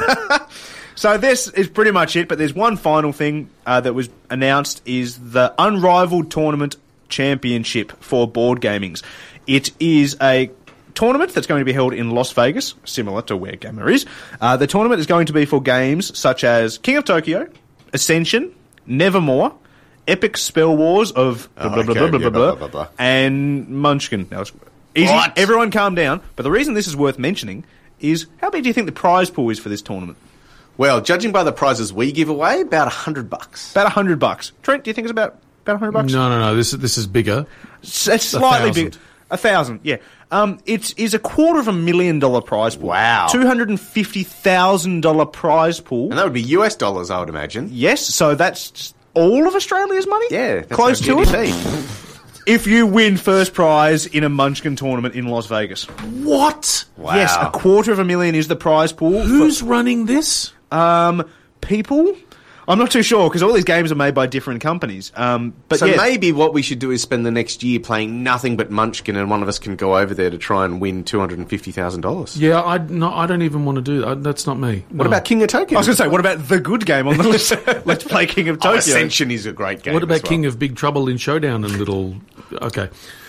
Speaker 4: So this is pretty much it, but there's one final thing uh, that was announced is the Unrivaled Tournament Championship for board gamings. It is a tournament that's going to be held in Las Vegas, similar to where Gamma is. Uh, the tournament is going to be for games such as King of Tokyo, Ascension, Nevermore, Epic Spell Wars of blah, blah,
Speaker 3: Oh,
Speaker 4: blah,
Speaker 3: okay,
Speaker 4: blah, blah,
Speaker 3: yeah,
Speaker 4: blah,
Speaker 3: blah,
Speaker 4: blah,
Speaker 3: blah, blah.
Speaker 4: and Munchkin. That was easy.
Speaker 3: What?
Speaker 4: Everyone calm down. But the reason this is worth mentioning is how big do you think the prize pool is for this tournament?
Speaker 3: Well, judging by the prizes we give away, about a hundred bucks.
Speaker 4: About a hundred bucks. Trent, do you think it's about about a hundred bucks?
Speaker 1: no, no, no. This is this is bigger.
Speaker 4: It's, it's slightly
Speaker 1: thousand.
Speaker 4: bigger. A thousand, yeah. Um, it is a quarter of a million dollar prize pool.
Speaker 3: Wow.
Speaker 4: Two hundred and fifty thousand dollar prize pool.
Speaker 3: And that would be U S dollars, I would imagine.
Speaker 4: Yes, so that's all of Australia's money.
Speaker 3: Yeah, that's
Speaker 4: close to
Speaker 3: our
Speaker 4: it.
Speaker 3: G D P.
Speaker 4: If you win first prize in a Munchkin tournament in Las Vegas.
Speaker 1: What?
Speaker 3: Wow.
Speaker 4: Yes, a quarter of a million is the prize pool.
Speaker 1: Who's running this?
Speaker 4: For, um, people? I'm not too sure, because all these games are made by different companies. Um, but
Speaker 3: So
Speaker 4: yeah,
Speaker 3: maybe what we should do is spend the next year playing nothing but Munchkin, and one of us can go over there to try and win two hundred and fifty thousand dollars.
Speaker 1: Yeah, I no, I don't even want to do that. That's not me.
Speaker 3: What about King of Tokyo?
Speaker 4: I was going to say, what about the good game on the list? Let's play King of
Speaker 3: Oh,
Speaker 4: Tokyo.
Speaker 3: Ascension is a great game.
Speaker 1: What about
Speaker 3: as well.
Speaker 1: King of Big Trouble in Showdown and Little? Okay.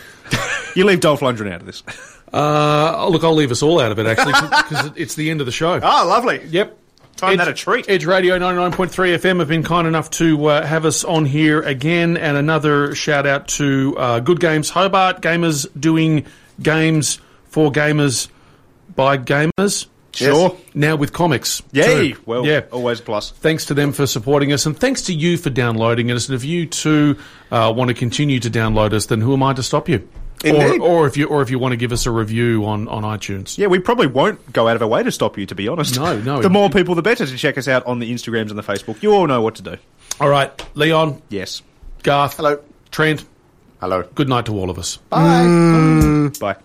Speaker 4: You leave Dolph Lundgren out of this.
Speaker 1: Uh, look, I'll leave us all out of it actually because it's the end of the show.
Speaker 4: Oh, lovely.
Speaker 1: Yep.
Speaker 4: Time that a treat.
Speaker 1: Edge Radio ninety-nine point three F M have been kind enough to uh, have us on here again, and another shout out to uh, Good Games Hobart, gamers doing games for gamers by gamers.
Speaker 4: Sure.
Speaker 1: Now with comics.
Speaker 4: Yay!
Speaker 1: too.
Speaker 4: Well,
Speaker 1: yeah.
Speaker 4: always a plus.
Speaker 1: Thanks to them for supporting us, and thanks to you for downloading us. And if you too uh, want to continue to download us, then who am I to stop you?
Speaker 3: Indeed.
Speaker 1: Or, or if you or if you want to give us a review on, on iTunes.
Speaker 4: Yeah, we probably won't go out of our way to stop you, to be honest.
Speaker 1: No, no.
Speaker 4: The more people, the better to check us out on the Instagrams and the Facebook. You all know what to do.
Speaker 1: All right, Leon,
Speaker 4: Yes.
Speaker 1: Garth,
Speaker 3: Hello.
Speaker 1: Trent,
Speaker 3: Hello.
Speaker 1: good night to all of us.
Speaker 3: Bye.
Speaker 4: Bye.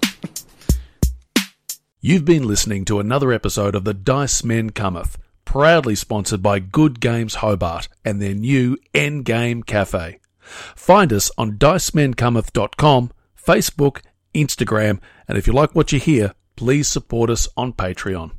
Speaker 1: You've been listening to another episode of The Dice Men Cometh, proudly sponsored by Good Games Hobart and their new Endgame Cafe. Find us on dice men cometh dot com, Facebook, Instagram, and if you like what you hear, please support us on Patreon.